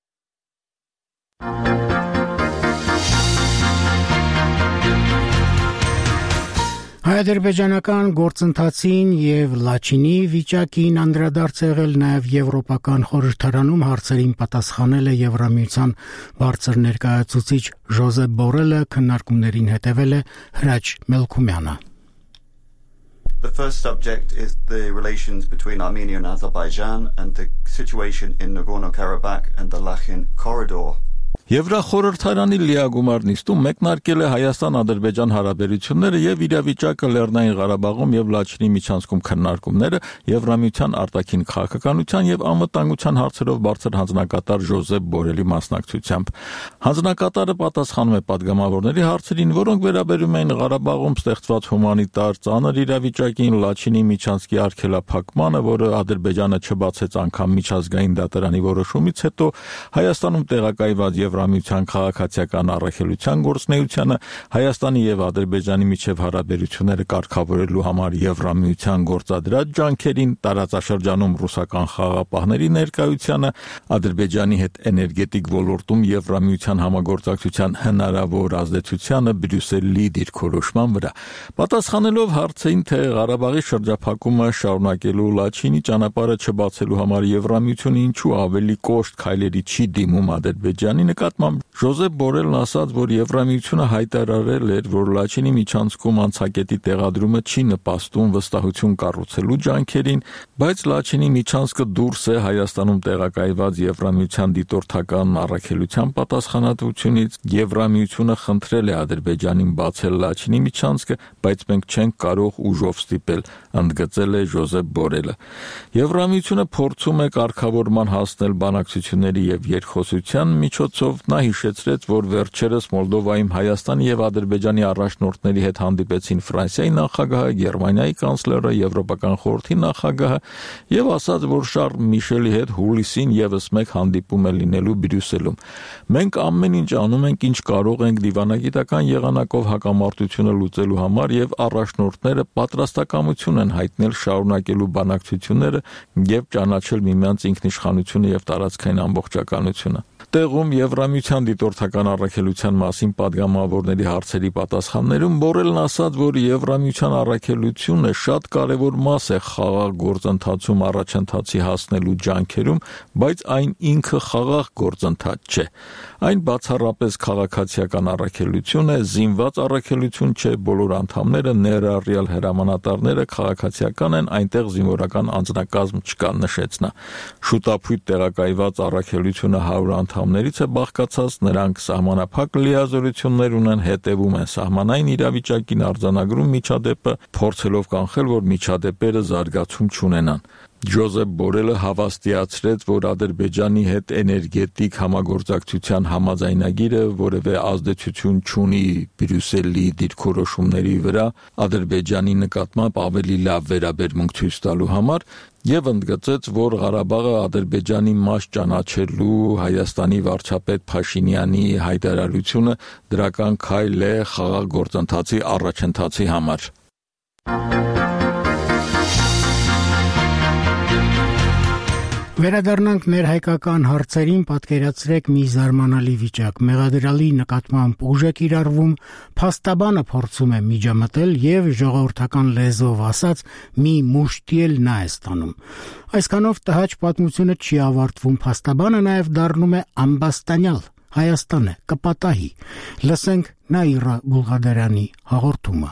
Հայ-ադրբեջանական գործընթացին եւ Լաչինի վիճակին անդրադարձ եղել նաեւ Եվրոպական խորհրդարանում հարցերին պատասխանել է Եվրամիության բարձր ներկայացուցիչ Ժոզեփ Բորելը, քննարկումներին հետևել է Հրաչ Մելքումյանը. The first subject is the relations between Armenia and Azerbaijan and the situation in Nagorno-Karabakh and the Lachin corridor. Եվրախորհրդարանի լիագումար նիստում մեկնարկել է Հայաստան-Ադրբեջան հարաբերությունները եւ իրավիճակը Լեռնային Ղարաբաղում եւ Լաչինի միջանցքում քննարկումները Եվրամիության արտաքին քաղաքականության եւ անվտանգության հարցերով բարձր հանձնակատար Ժոզեփ Բորելի մասնակցությամբ։ Հանձնակատարը պատասխանում է падգամավորների հարցերին, որոնք վերաբերում են Ղարաբաղում ստեղծված հումանիտար ծանր իրավիճակին, Լաչինի միջանցքի արգելափակմանը, որը Ադրբեջանը չբացեց անգամ միջազգային դատարանի որոշումից հետո, Հայաստանում տեղակայված Եվրամիության քաղաքացիական առաքելության գործունեությանը, Հայաստանի եւ Ադրբեջանի միջև հարաբերությունները կարգավորելու համար Եվրամիության գործադրած ջանքերին, տարածաշրջանում ռուսական խաղաղապահների ներկայությանը, Ադրբեջանի հետ էներգետիկ ոլորտում Եվրամիության համագործակցության հնարավոր ազդեցությանը Բրյուսելի դիրքորոշման վրա։ Պատասխանելով հարցին, թե Ղարաբաղի շրջափակումը շարունակելու Լաչինի ճանապարհը չբացելու համար Եվրամիությունը ինչու ավելի կոշտ քայլերի չի դիմում Ադրբեջանի նկատմամբ, Ժոզեփ Բորելն ասաց, որ Եվրամիությունը հայտարարել էր, որ Լաչինի միջանցքում անցակետի տեղադրումը չի նպաստում վստահություն կառուցելու ջանքերին, բայց Լաչինի միջանցքը դուրս է Հայաստանում տեղակայված Եվրամիության դիտորդական առաքելության պատասխանատվությունից, Եվրամիությունը խնդրել է Ադրբեջանին բացել Լաչինի միջանցքը, բայց մենք չենք կարող ուժով ստիպել, ընդգծել է Ժոզեփ Բորելը։ Եվրամիությունը փորձում է կարգավորման հասնել բանակցությունների եւ երկխոսության միջոցով, նա հիշեցրեց, որ վերջերս Մոլդովայում Հայաստանի եւ Ադրբեջանի առաջնորդների հետ հանդիպեցին Ֆրանսիայի նախագահը, Գերմանիայի կանցլերը, Եվրոպական խորհրդի նախագահը եւ ասաց, որ Շարլ Միշելի հետ հուլիսին եւս մեկ հանդիպում է լինելու Բրյուսելում։ Մենք ամեն ինչ անում ենք, ինչ կարող ենք դիվանագիտական եղանակով հակամարտությունը լուծելու համար եւ առաջնորդները պատրաստակամություն են հայտնել շարունակելու բանակցությունները եւ ճանաչել միմյանց ինքնիշխանությունը եւ տարածքային ամբողջականությունը։ Տեղում Եվրամիության դիտորդական առաքելության մասին падգամավորների հարցերի պատասխաններում Բորելն ասաց, որ Եվրամիության առաքելությունը շատ կարևոր մաս է խաղաղ գործընթացում առաջընթացի հասնելու ջանքերում, բայց այն ինքը խաղաղ գործընթաց չէ։ Այն բացառապես քաղաքացիական առաքելություն է, զինված առաքելություն չէ, բոլոր անդամները ներառյալ հրամանատարները քաղաքացիական են, այնտեղ զինվորական անձնակազմ չկա, նշեց նա։ Շուտապույտ տեղակայված առաքելությունը հարյուր անդամներից է բաղկացած, նրանք սահմանափակ լիազորություններ ունեն, հետևում են սահմանային իրավիճակին, արձանագրում միջադեպը, փորձելով կանխել, որ միջադեպերը զարգացում չունենան։ Ժոզեփ Բորելը հավաստիացրեց, որ Ադրբեջանի հետ էներգետիկ համագործակցության համաձայնագիրը որևէ ազդեցություն չունի Բրյուսելի դիրքորոշումների վրա, Ադրբեջանի նկատմամբ ավելի լավ վերաբերմունք ցույց տալու համար Եվ ընդգծեց, որ Ղարաբաղը Ադրբեջանի մաս ճանաչելու Հայաստանի վարչապետ Փաշինյանի հայտարարությունը դրական քայլ է խաղաղ գործընթացի առաջընթացի համար։ Վերադառնանք մեր հայկական հարցերին, պատկերացրեք մի զարմանալի վիճակ։ Մեղադրյալի նկատմամբ ուժ է կիրառվում, փաստաբանը փորձում է միջամտել եւ ժողովրդական լեզվով ասած մի մուշտի էլ նա է ստանում։ Այսքանով տհաճ պատմությունը չի ավարտվում, փաստաբանը նաեւ դառնում է ամբաստանյալ, Հայաստան է, կպատահի։ Լսենք Նաիրա Բուլղադարյանի հաղորդումը։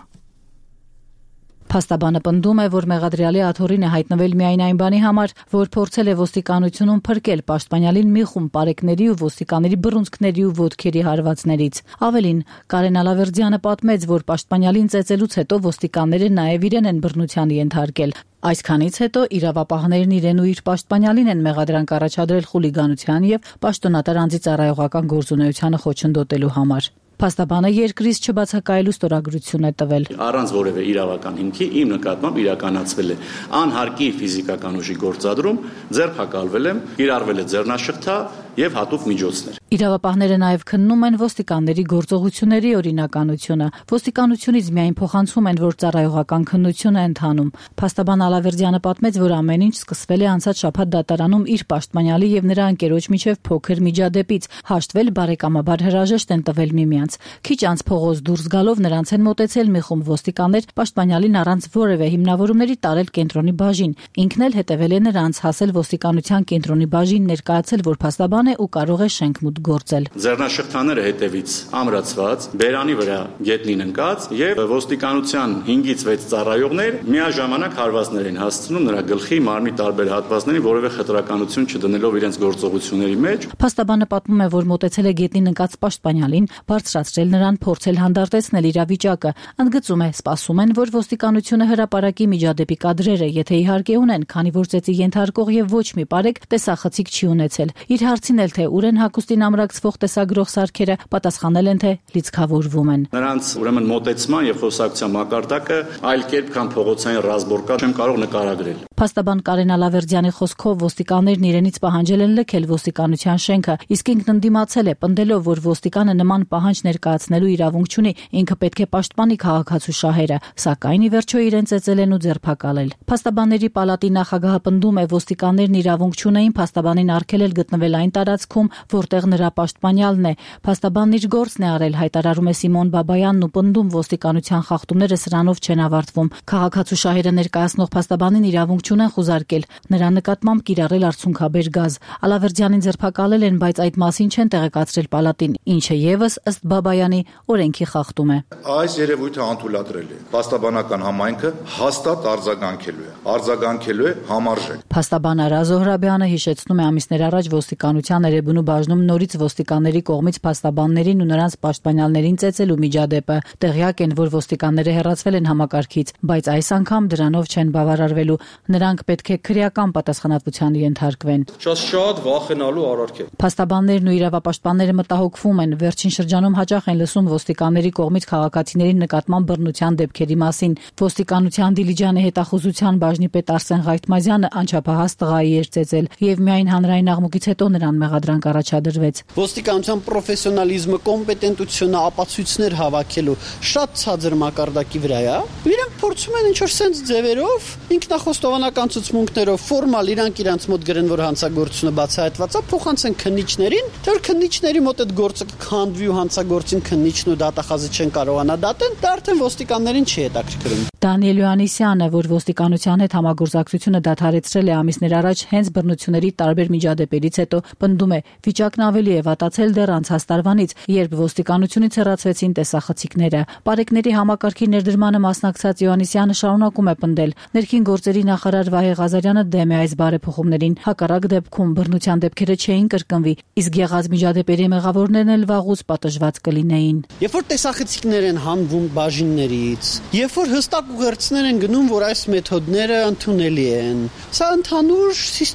Փաստաբանը պնդում է, որ մեղադրյալի աթոռին է հայտնվել միայն այն բանի համար, որ փորձել է ոստիկանությունում փրկել պաշտպանյալին մի խումբ պարեկների ու ոստիկանների բռունցքների ու ոտքերի հարվածներից։ Ավելին, Կարեն Ալավերդյանը պատմեց, որ պաշտպանյալին ծեծելուց հետո ոստիկանները նաև իրեն են բռնության ենթարկել։ Այսքանից հետո իրավապահներն իրեն ու իր պաշտպանյալին են մեղադրանք առաջադրել խուլիգանության եւ պաշտոնատար անձի ծառայողական գործունեությանը խոչընդոտելու համար։ Փաստաբանը երկրից չբացակայելու ստորագրություն է տվել։ Առանց որևէ իրավական հիմքի իմ նկատմամբ իրականացվել է անհարկի ֆիզիկական ուժի գործադրում, ձերբակալվել եմ, կիրառվել է ձեռնաշղթա եւ հատուկ միջոցներ։ Իրավապահները նաև քննում են ոստիկանների գործողությունների օրինականությունը։ Ոստիկանությունից միայն փոխանցում են, որ ծառայողական քննություն է ընթանում։ Փաստաբան Ալավերդյանը պատմեց, որ ամեն ինչ սկսվել է անցած շաբաթ դատարանում իր պաշտպանյալի եւ նրա ընկերոջ միջև փոքր միջադեպից, հաշտվել բարեկամաբար հրաժեշտ են տվել միմյանց։ Քիչ անց փողոց դուրս գալով նրանց են մոտեցել մի խումբ ոստիկաններ, պաշտպանյալին առանց որևէ հիմնավորումների տարել կենտրոնի բաժին։ Ինքն էլ հետևել է նրանց, հասել ոստիկանության կենտրոնի բաժին, ներկայացել, որ փաստաբան է ու կարող է շենք մուտք գործել։ Ձեռնաշղթաները հետևից ամրացված, բերանի վրա գետնին ընկած եւ ոստիկանության հինգից վեց ծառայողներ միաժամանակ հարվածներ են հասցնում նրա գլխի, մարմնի տարբեր հատվածներին, որևէ խտրականություն չդնելով իրենց գործողությունների մեջ։ Փաստաբանը պատմում է, որ մոտեցել է գետնին ընկած պաշտպանյալին, բարձրացրել նրան, փորձել հանդարտեցնել իրավիճակը։ Ընդգծում է, սպասում են, որ ոստիկանությունը հրապարակի միջադեպի կադրերը, եթե իհարկե ունեն, քանի որ ծեծի ենթարկող եւ ոչ մի բարեկ տեսախցիկ չի ունեցել։ Իր հարցին էլ թե ուր են հագուստին ամրացվող տեսագրող սարքերը, պատասխանել են, թե լիցքավորվում են։ Նրանց ուրեմն մոտեցման եւ խոսակցության մակարդակը այլ կերպ, քան փողոցային ռազմորկա չեմ կարող նկարագրել։ Փաստաբան Կարեն Ալավերդյանի խոսքով ոստիկաններն իրենից պահանջել են լքել ոստիկանության շենքը, իսկ ինքն ընդդիմացել է, պնդելով, որ ոստիկանը նման պահանջ ներկայացնելու իրավունք չունի, ինքը պետք է պաշտպանի քաղաքացու շահերը, սակայն ի վերջո իրեն ծեծել են ու ձերբակալել։ Փաստաբանների պալատի նախագահը պնդում է, ոստիկաններն իրավունք չունեին փաստաբանին արգելել գտնվել այն տարածքում, որտեղ նրա պաշտպանյալն է։ Փաստաբանն իր գործն է արել, հայտարարում է Սիմոն Բաբայանն ու պնդում ոստիկանության խախտումները սրանով չեն ավարտվում։ Քաղաքացու շահերը ներկայացնող փաստաբանին իրավունք չունեն խուզարկել, նրա նկատմամբ կիրառել արցունքաբեր գազ։ Ալավերդյանին ձերբակալել են, բայց այդ մասին չեն տեղեկացրել պալատին, ինչը եւս ըստ Բաբայանի օրենքի խախտում է։ Այս երևույթը անթույլատրել է։ Փաստաբանական համայնքը հաստատ արձագանքելու է, արձագանքելու է համարժեք։ Փաստաբան Արա Զոհրաբյանը հիշեցնում է ամիսներ առաջ ոստիկանության Էրեբունու բաժնում նորից ոստիկանների կողմից փաստաբաններին ու նրանց պաշտպանյալներին ծեծելու միջադեպը։ Տեղյակ են, որ ոստիկանները հեռացվել են համակարգից, բայց այս անգամ դրանով չեն բավարարվելու։ Նրանք պետք է քրեական պատասխանատվության ենթարկվեն։ Շատ վախենալու արարք է։ Փաստաբաններն ու իրավապաշտպանները մտահոգվում են, վերջին շրջանում հաճախ են լսում ոստիկանների կողմից քաղաքացիների նկատմամբ բռնության դեպքերի մասին։ Ոստիկանության Դիլիջանի հետախուզության բաժնի պետ Արսեն Ղայթմազյանը անչափահաս տղայի էր ծեծել եւ միայն հանրային աղմուկից հետո նրան մեղադրանք առաջադրվեց։ Ոստիկանության պրոֆեսիոնալիզմը, կոմպետենտությունը, ապացույցներ հավաքելու շատ ցածր մակարդակի վրա է։ Իրենք փորձում են ինչ-որ sense ձևերով, ինքնախոստովանական ցուցմունքներով, ֆորմալ իրանք իրանց մոտ գրեն, որ հանցագործությունը բացահայտված է, փոխանցեն քննիչներին, թե որ քննիչների մոտ այդ գործը կքանդվի ու հանցագործին քննիչն ու դատախազը չեն կարողանա դատեն, դա արդեն ոստիկաններին չի հետաքրքրում։ Դանիել Յոհաննիսյանը, որ ոստիկանության հետ համագործակցությունը դադարեցրել է ամիսներ առաջ հենց բռնությունների տարբեր միջադեպերից հետո, պնդում է, վիճակն ավելի է վատացել դեռ անցած տարվանից, երբ ոստիկանությունից հեռացվեցին տեսախցիկները։ Պարեկների համակարգի ներդրմանը մասնակցած Յոհաննիսյանը շարունակում է պնդել, ներքին գործերի նախարար Վահե Ղազարյանը դեմ է այս բարեփոխումներին, հակառակ դեպքում բռնության դեպքերը չէին կրկնվի, իսկ եղած միջադեպերի մեղավորներն էլ վաղուց պատժված կլինեին։ Երբ որ տեսախցիկներ են հանվում բաժիններից, երբ որ հստակ ուղերձներ են գնում, որ այս մեթոդները ընդունելի են, սա ընդհանուր համակարգ է։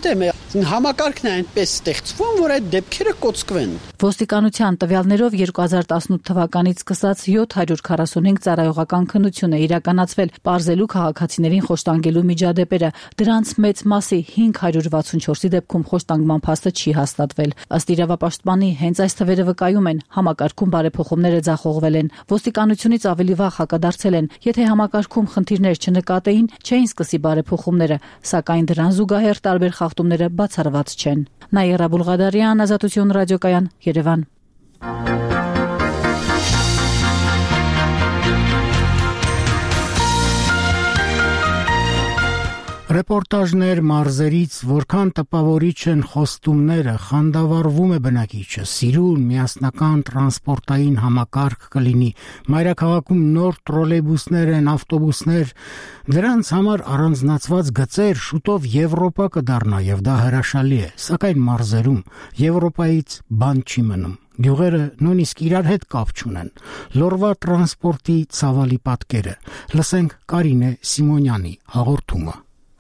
Համակարգն է այնպես ստեղծվում, որ այդ դեպքերը կոծկվեն։ Ոստիկանության տվյալներով երկու հազար տասնութ թվականից սկսած յոթ հարյուր քառասունհինգ ծառայողական քննություն է իրականացվել, պարզելու քաղաքացիներին խոշտանգելու միջադեպերը։ Դրանց մեծ մասի հինգ հարյուր վաթսունչորսի դեպքում խոշտանգման փաստը չի հաստատվել։ Ըստ իրավապաշտպանի, հենց այս թվերը վկայում են, համակարգում բարեփոխումները ձախողվել են։ Ոստիկանությունից ավելի վաղ հակադարձել են, եթե համակարգում խնդիրներ չնկատեին, չէին սկսի բարեփոխումները, սակայն դրան զուգահեռ տարբեր խախտումները բացառված չեն։ Նաիրա Բուլղադարյան, Ազատություն ռադիոկայան, Երևան։ Ռեպորտաժներ մարզերից, որքան տպավորիչ են խոստումները, խանդավառվում է բնակիչը, սիրուն միասնական տրանսպորտային համակարգ կլինի, մայրաքաղաքում նոր տրոլեյբուսներ են, ավտոբուսներ, դրանց համար առանձնացված գծեր, շուտով Եվրոպա կդառնա եւ դա հրաշալի է, սակայն մարզերում Եվրոպայից բան չի մնում։ Գյուղերը նույնիսկ իրար հետ կապ չունեն։ Լորվա տրանսպորտի ցավալի պատկերը։ Լսենք Կարինե Սիմոնյանի հաղորդումը։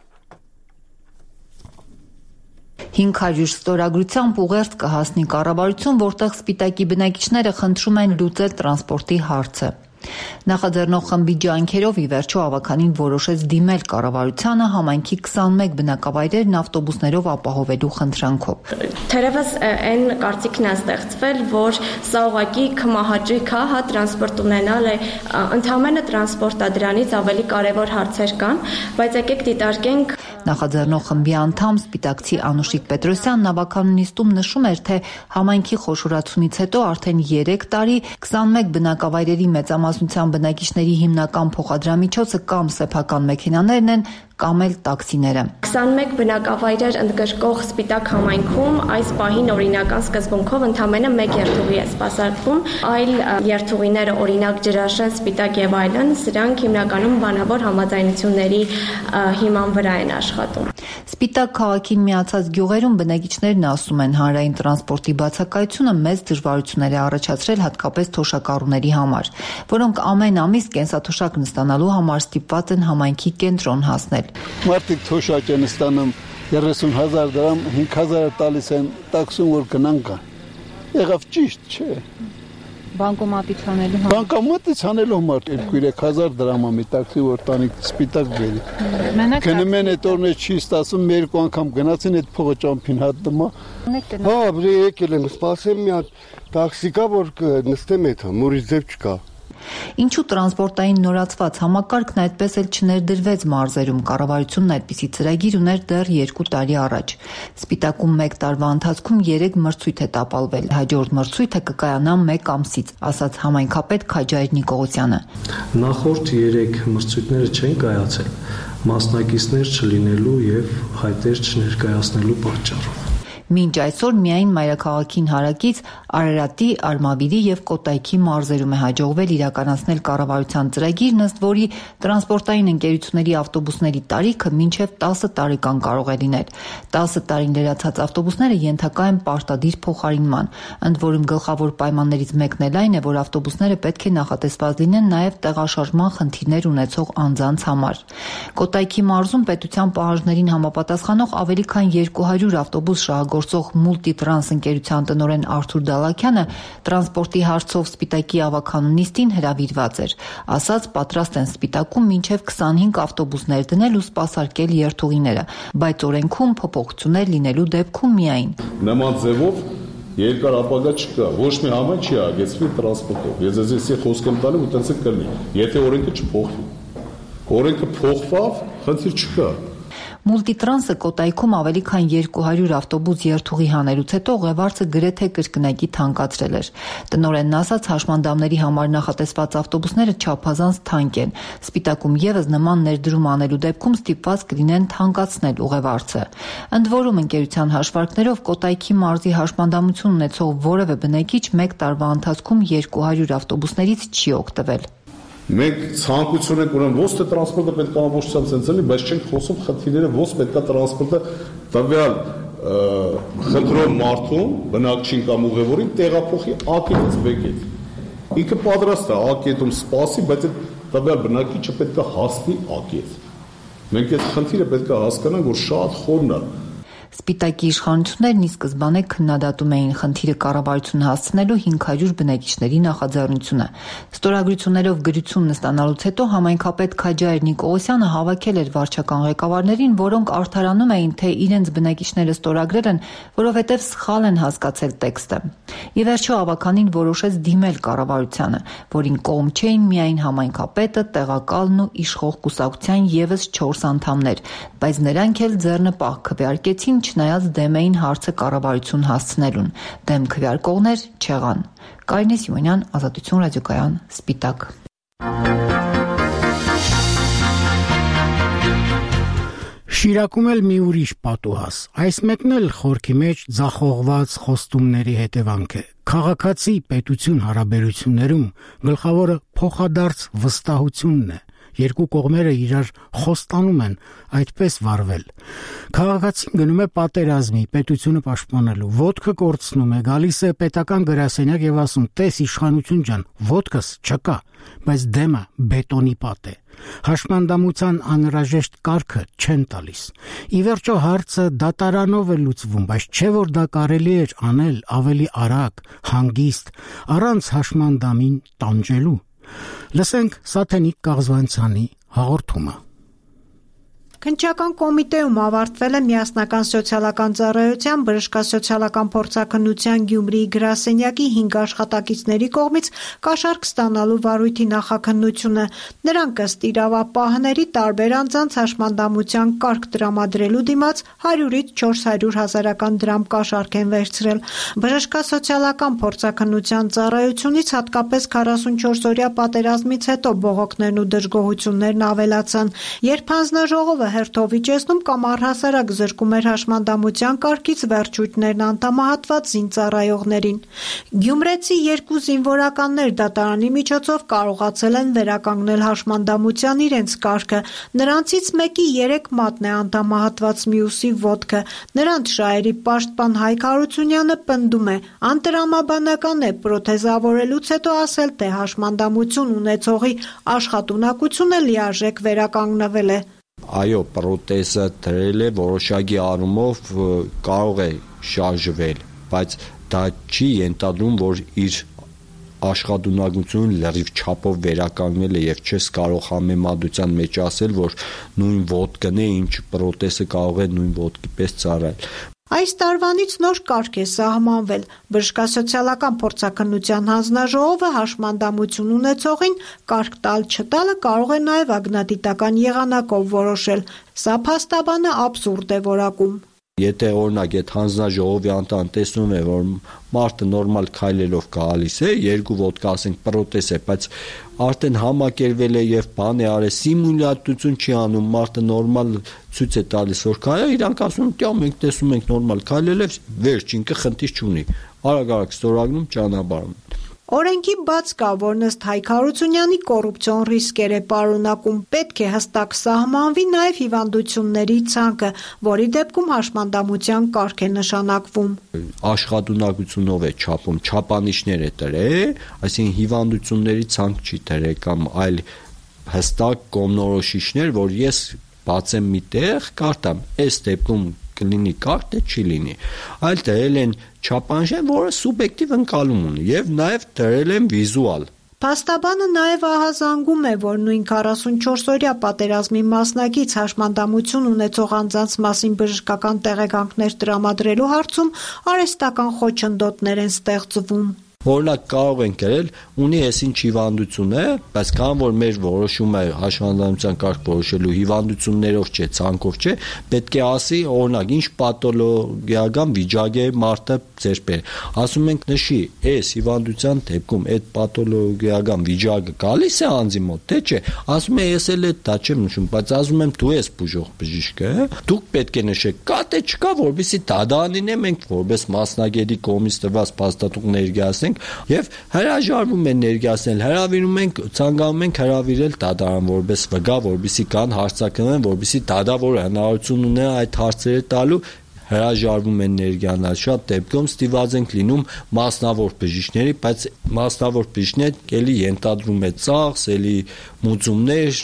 հինգ հարյուր ստորագրությամբ ուղերձ կհասնի կառավարություն, որտեղ Սպիտակի բնակիչները խնդրում են լուծել տրանսպորտի հարցը։ Նախաձեռնող խմբի ջանքերով ի վերջո ավականին որոշեց դիմել կառավարությանը համայնքի քսանմեկ բնակավայրերն ավտոբուսներով ապահովելու խնդրանքով։ Թերևս այն կարծիքն է ստեղծվել, որ սա ուղղակի քմահաճույք է, հա տրանսպորտ ունենալ է, ընդհանրապես տրանսպորտը դրանից ավելի կարևոր հարցեր կան, բայց եկեք դիտարկենք։ Նախաձեռնող խմբի անդամ Սպիտակցի Անուշիկ Պետրոսյանն ավականուն նիստում նշում էր, թե համայնքի խոշորացումից հետո արդեն երեք տարի քսանմեկ բնակավայրերի մեծամասնության բնակիչների հիմնական փոխադրամիջոցը կամ սեփական մեքենաներն են, կամ էլ տաքսիները։ քսանմեկ բնակավայրեր ընդգրկող Սպիտակ համայնքում այս պահին օրինական սկզբունքով ընդամենը մեկ երթուղի է սպասարկվում, այլ երթուղիները օրինակ Ջրաշեն, Սպիտակ եւ այլն, սրանք հիմնականում բանավոր համաձայնությունների հիման վրա են աշխատում։ Սպիտակ քաղաքին միացած գյուղերում բնակիչներն ասում են, հանրային տրանսպորտի բացակայությունը մեծ դժվարություններ է առաջացրել հատկապես թոշակառուների համար, որոնք ամեն ամիս կենսաթոշակ նստանալու համար ստիպված են համայնքի կենտրոն հասնել։ Մարդիկ թոշակ են ստանում երեսուն հազար դրամ, հինգ հազար տալիս են տաքսում, որ գնան կան։ Եղավ ճիշտ, չէ։ Բանկոմատից անելու համար։ Բանկոմատից անելու համար երկու-երեք հազար դրամ ամի տաքսի, որ տանի Սպիտակ բերի։ Գնում են այդ օրներ չի ստացում, մի երկու անգամ գնացին այդ փողը ճամփին հատդմա։ Հա, բրի եկել եմ, սպասեմ մի հատ տաքսի կա, որ նստեմ էթա, մորից ձև չկա։ Ինչու տրանսպորտային նորացված համակարգն այդպես էլ չներդրվեց մարզերում, կառավարությունն այդպիսի ծրագիր ուներ դեռ երկու տարի առաջ։ Սպիտակում մեկ տարվա ընթացքում երեք մրցույթ է տապալվել, հաջորդ մրցույթը կկայանա մեկ ամսից, ասաց համայնքապետ Քաջայր Նիկողոսյանը։ Նախորդ երեք մրցույթները չեն կայացել մասնակիցներ չլինելու եւ հայտեր չներկայացնելու պատճառով։ Մինչ այսօր միայն մայրաքաղաքին հարակից Արարատի, Արմավիրի եւ Կոտայքի մարզերում է հաջողվել իրականացնել կառավարության ծրագիրն, ըստ որի տրանսպորտային ընկերությունների ավտոբուսների տարիքը մինչեւ տասը տարեկան կարող է լինել։ տասը տարին լրացած ավտոբուսները ենթակա են պարտադիր փոխարինման, ընդ որում գլխավոր պայմաններից մեկն էլ այն է, որ ավտոբուսները պետք է նախատեսված լինեն նաեւ տեղաշարժման խնդիրներ ունեցող անձանց համար։ Կոտայքի մարզում պետության պահանջներին համապատասխանող ավելի քան երկու հարյուր ավտոբուս շահագործող Մուլտիտրանս ընկերության տնօրեն Արթուր Դալաքյանը տրանսպորտի հարցով Սպիտակի ավականու նիստին հրավիրված էր, ասաց պատրաստ են Սպիտակում մինչև քսանհինգ ավտոբուսներ դնել ու սպասարկել երթուղիները, բայց օրենքում փոփոխություններ լինելու դեպքում միայն։ Նման ձևով երկար ապագա չկա, ոչ մի համայն չի ագեցվի տրանսպորտով։ Ես ես ես խոսք եմ տալու ու տենց է կլինի, եթե օրենքը չփոխվի։ Օրենքը փոխվավ, խնդիր չկա։ Մուլտիտրանսը Կոտայքում ավելի քան երկու հարյուր ավտոբուս երթուղի հանելուց հետո ուղևորը գրեթե կրկնակի թանկացրել էր։ Տնօրենն ասաց, հաշմանդամների համար նախատեսված ավտոբուսները չափազանց թանկ են։ Սպիտակում եւս նման ներդրում անելու դեպքում ստիպված կլինեն թանկացնել ուղևորը։ Ընդ որում ընկերության հաշվարկներով Կոտայքի մարզի հաշմանդամություն ունեցող որևէ բնակիչ մեկ տարվա ընթացքում երկու հարյուր ավտոբուսներից չի օգտվել։ Մենք ցանկություն ենք ունեն ոչ թե տրանսպորտը պետք է ամբողջությամբ ցենցելի, բայց չենք խոսում խնդիրները ոչ պետք է տրանսպորտը տվյալ խնդրող մարդուն, բնակչին կամ ուղևորին տեղափոխի A-կետից B-կետ։ Ինքը պատրաստ է A-կետում սպասի, բայց այդ տվյալ բնակիչը պետք է հասնի A-կետ։ Մենք այդ խնդիրը պետք է հասկանանք, որ շատ խորն է։ Սպիտակի իշխանություններն ի սկզբանե քննադատում էին խնդիրը կառավարություն հասցնելու հինգ հարյուր բնակիչների նախաձեռնությունը։ Ստորագրություններով գրություն ստանալուց հետո համայնքապետ Քաջայր Նիկողոսյանը հավաքել էր վարչական ղեկավարներին, որոնք արդարանում էին, թե իրենց բնակիչները ստորագրել են, որովհետև սխալ են հասկացել տեքստը։ Ի վերջո ավականին որոշեց դիմել կառավարությանը, որին կողմ չէին միայն համայնքապետը, տեղակալն ու իշխող կուսակցության ևս չորս անդամներ, բայց նրանք էլ ձեռնպահ քվեարկեցին, չնայած դեմ էին հարցը կառավարություն հասցնելուն։ Դեմ քվեարկողներ չեղան։ Կարինե Սիմոնյան, Ազատություն ռադիոկայան, Սպիտակ։ Շիրակում էլ մի ուրիշ պատուհաս, այս մեկն էլ խորքի մեջ ձախողված խոստումների հետևանք է։ Քաղաքացի պետություն հարաբերություններում գլխավորը փոխադարձ վստահությունն է։ Երկու կողմերը իրար խոստանում են այդպես վարվել։ Քաղաքացին գնում է պատերազմի, պետությունը պաշտպանելու, ոտքը կորցնում է, գալիս է պետական գրասենյակ եւ ասում՝ «Տես իշխանություն ջան, ոտքս չկա», բայց դեմը բետոնի պատ է։ Հաշմանդամության անհրաժեշտ կարգը չեն տալիս։ Ի վերջո հարցը դատարանով է լուծվում, բայց չէ որ դա կարելի էր անել ավելի արագ, հանգիստ, առանց հաշմանդամին տանջելու։ Լսենք Սաթենիկ Կաղզվանցյանի հաղորդումը։ Քննչական կոմիտեում ավարտվել է միասնական սոցիալական ծառայության բժշկասոցիալական փորձաքննության Գյումրիի գրասենյակի հինգ աշխատակիցների կողմից կաշառք ստանալու վարույթի նախաքննությունը։ Նրանք ըստ իրավապահների տարբեր անձանց հաշմանդամության կարգ տրամադրելու դիմաց հարյուրից չորս հարյուր հազարական դրամ կաշառք են վերցրել։ Բժշկասոցիալական փորձաքննության ծառայությունից հատկապես քառասունչորս օրյա պատերազմից հետո բողոքներն ու դժգոհություններն ավելացան, երբ հանձնաժողովը հերթով իջեցնում կամ առհասարակ զրկում էր հաշմանդամության կարգից վերջույթներն անդամահատված զինծառայողներին։ Գյումրեցի երկու զինվորականներ դատարանի միջոցով կարողացել են վերականգնել հաշմանդամության իրենց կարգը։ Նրանցից մեկի երեք մատն է անդամահատված, մյուսի ոտքը։ Նրանց շահերի պաշտպան Հայկ Հարությունյանը պնդում է, անտրամաբանական է պրոթեզավորելուց հետո ասել, թե հաշմանդամություն ունեցողի աշխատունակությունը լիարժեք վերականգնվել է։ Այո, պրոթեզը դրել է որոշակի առումով կարող է շարժվել, բայց դա չի ենթադրում, որ իր աշխատունակությունը լրիվ չափով վերականգնել է եւ չես կարող համեմատության մեջ ասել, որ նույն ոտքն է, ինչ պրոթեզը կարող է նույն ոտքի պես ծառայել։ Այս տարվանից նոր կարգ է սահմանվել։ Բժշկասոցիալական փորձաքննության հանձնաժողովը հաշմանդամություն ունեցողին կարգ տալ-չտալը կարող է նաև ագնադիտական եղանակով որոշել։ Սա փաստաբանը աբսուրդ է որակում։ Եթե օրինակ այդ հանձնաժողովի անդամ տեսնում է, որ մարդը նորմալ քայլելով գալիս է, երկու ոտք ասենք պրոթեզ է, բայց արդեն համակերվել է եւ բան է արել, սիմուլյացություն չի անում, մարդը նորմալ ցույց է տալիս, որ քայլը, իրանք ասում են, «Տյա մենք տեսնում ենք նորմալ քայլել է, վերջ ինքը խնդիր չունի»։ Արագ-արագ ստորագրում ճանապարհում։ Օրենքի բաց կա, որն ըստ Հայկ Հարությունյանի կոռուպցիոն ռիսկեր է պարունակում։ Պետք է հստակ սահմանվի նաև հիվանդությունների ցանկը, որի դեպքում հաշմանդամության կարգ է նշանակվում։ Աշխատունակությունով է չափում, չափանիշներ է տրել, այսինքն հիվանդությունների ցանկ չի տրել կամ այլ հստակ կողմնորոշիչներ, որ ես բացեմ մի տեղ, կարդամ, այս դեպքում կլինի կարգ, թե չի լինի։ Այլ դրել են չափանիշներ, որը սուբյեկտիվ ընկալում ունի, եւ նաեւ դրել են վիզուալ։ Փաստաբանը նաև ահազանգում է, որ նույն քառասունչորս օրյա պատերազմի մասնակից հաշմանդամություն ունեցող անձանց մասին բժշկական տեղեկանքներ տրամադրելու հարցում արհեստական խոչընդոտներ են ստեղծվում։ Օրինակ կարող են գրել, ունի այսինչ հիվանդություն է, բայց քան որ մեր որոշումը հաշմանդամության կարգ որոշելու հիվանդություններով չէ, ցանկով չէ, պետք է ասի, օրինակ, ինչ պաթոլոգիական վիճակ է մարդը ձերբեր։ Ասում ենք նշի, այս հիվանդության դեպքում այդ պաթոլոգիական վիճակը գալիս է անձի մոտ, թե չէ։ Ասում է, ես էլ դա չեմ նշում, բայց ասում եմ դու ես բուժող բժիշկը, դուք պետք է նշեք, կա թե չկա, որովհետեւ դադանին է մենք որպես մասնագետի կողմից տված փաստաթուղթ ներկայացնենք եւ հրաժարվում են ներկայացնել, հրավիրում ենք, ցանկանում ենք հրավիրել դատարան որպես վկա, որպեսզի կան հարցակնեն, որպեսզի դատավորը հնարավորություն ունենա այդ հարցերը տալու, հրաժարվում են ներկայանալ։ Շատ դեպքում ստիված ենք լինում մասնավոր բժիշկների, բայց մասնավոր բժիշկներ էլի ենթադրում է ծախս, էլի մուծումներ,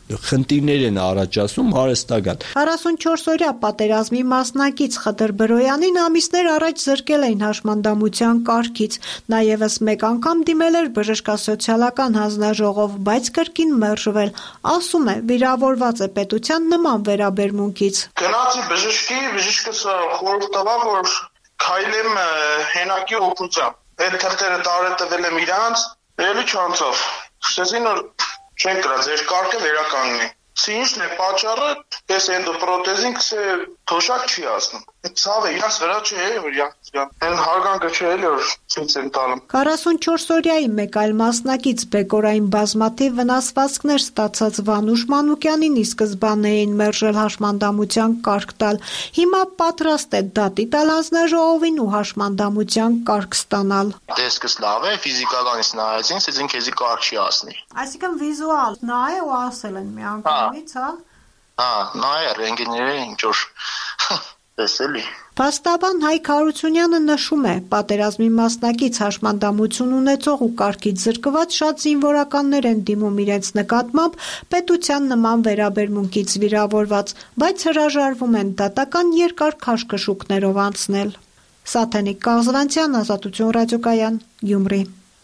խնդիրներ են առաջացնում հարստական։ քառասունչորս օրյա պատերազմի մասնակից Խդր Բրոյանին ամիսներ առաջ զրկել էին հաշմանդամության կարգից, նաև մեկ անգամ դիմել էր բժշկասոցիալական հանձնաժողով, բայց կրկին մերժվել, ասում է վիրավորված է պետության նման վերաբերմունքից։ Գնացի բժշկի, բժիշկը խորհուրդ տվավ, որ քայլեմ հենակի օգնությամբ։ Այդ թղթերը տարետվել եմ իրանց, ելի չանցավ։ Շտեսին որ չեն կրա, ձեր կարգը վերականգնի։ Սի ինչն է պատճառը, պես էնդոպրոթեզին կսե թոշակ չի ասնում։ Ցավը իրանց վրա չէ, որ այն հարգանքը չէ, որ ցույց են տալում։ քառասունչորս օրյայի մեկ այլ մասնակից բեկորային բազմաթիվ վնասվածքներ ստացած Վանուշ Մանուկյանին ի սկզբանե էին մերժել հաշմանդամության կարգ տալ։ Հիմա պատրաստ է դատի տալ հանձնաժողովին ու հաշմանդամության կարգ ստանալ։ Դեսկս լավ է, ֆիզիկականից նայեցին, սեզին քեզի կարգ չի ասնի։ Այսինքն վիզուալ նայ ու ասել են մի անգամից, հա։ Հա, նայ ռենտգեները ինչ որ տեսելի։ Փաստաբան Հայկ Հարությունյանը նշում է, պատերազմի մասնակից հաշմանդամություն ունեցող ու կարգից զրկված շատ զինվորականներ են դիմում իրենց նկատմամբ պետության նման վերաբերմունքից վիրավորված, բայց հրաժարվում են դատական երկար քաշքշուկներով անցնել։ Սաթենիկ Կազվանցյան, Ազատություն ռադիոկայան, Գյումրի։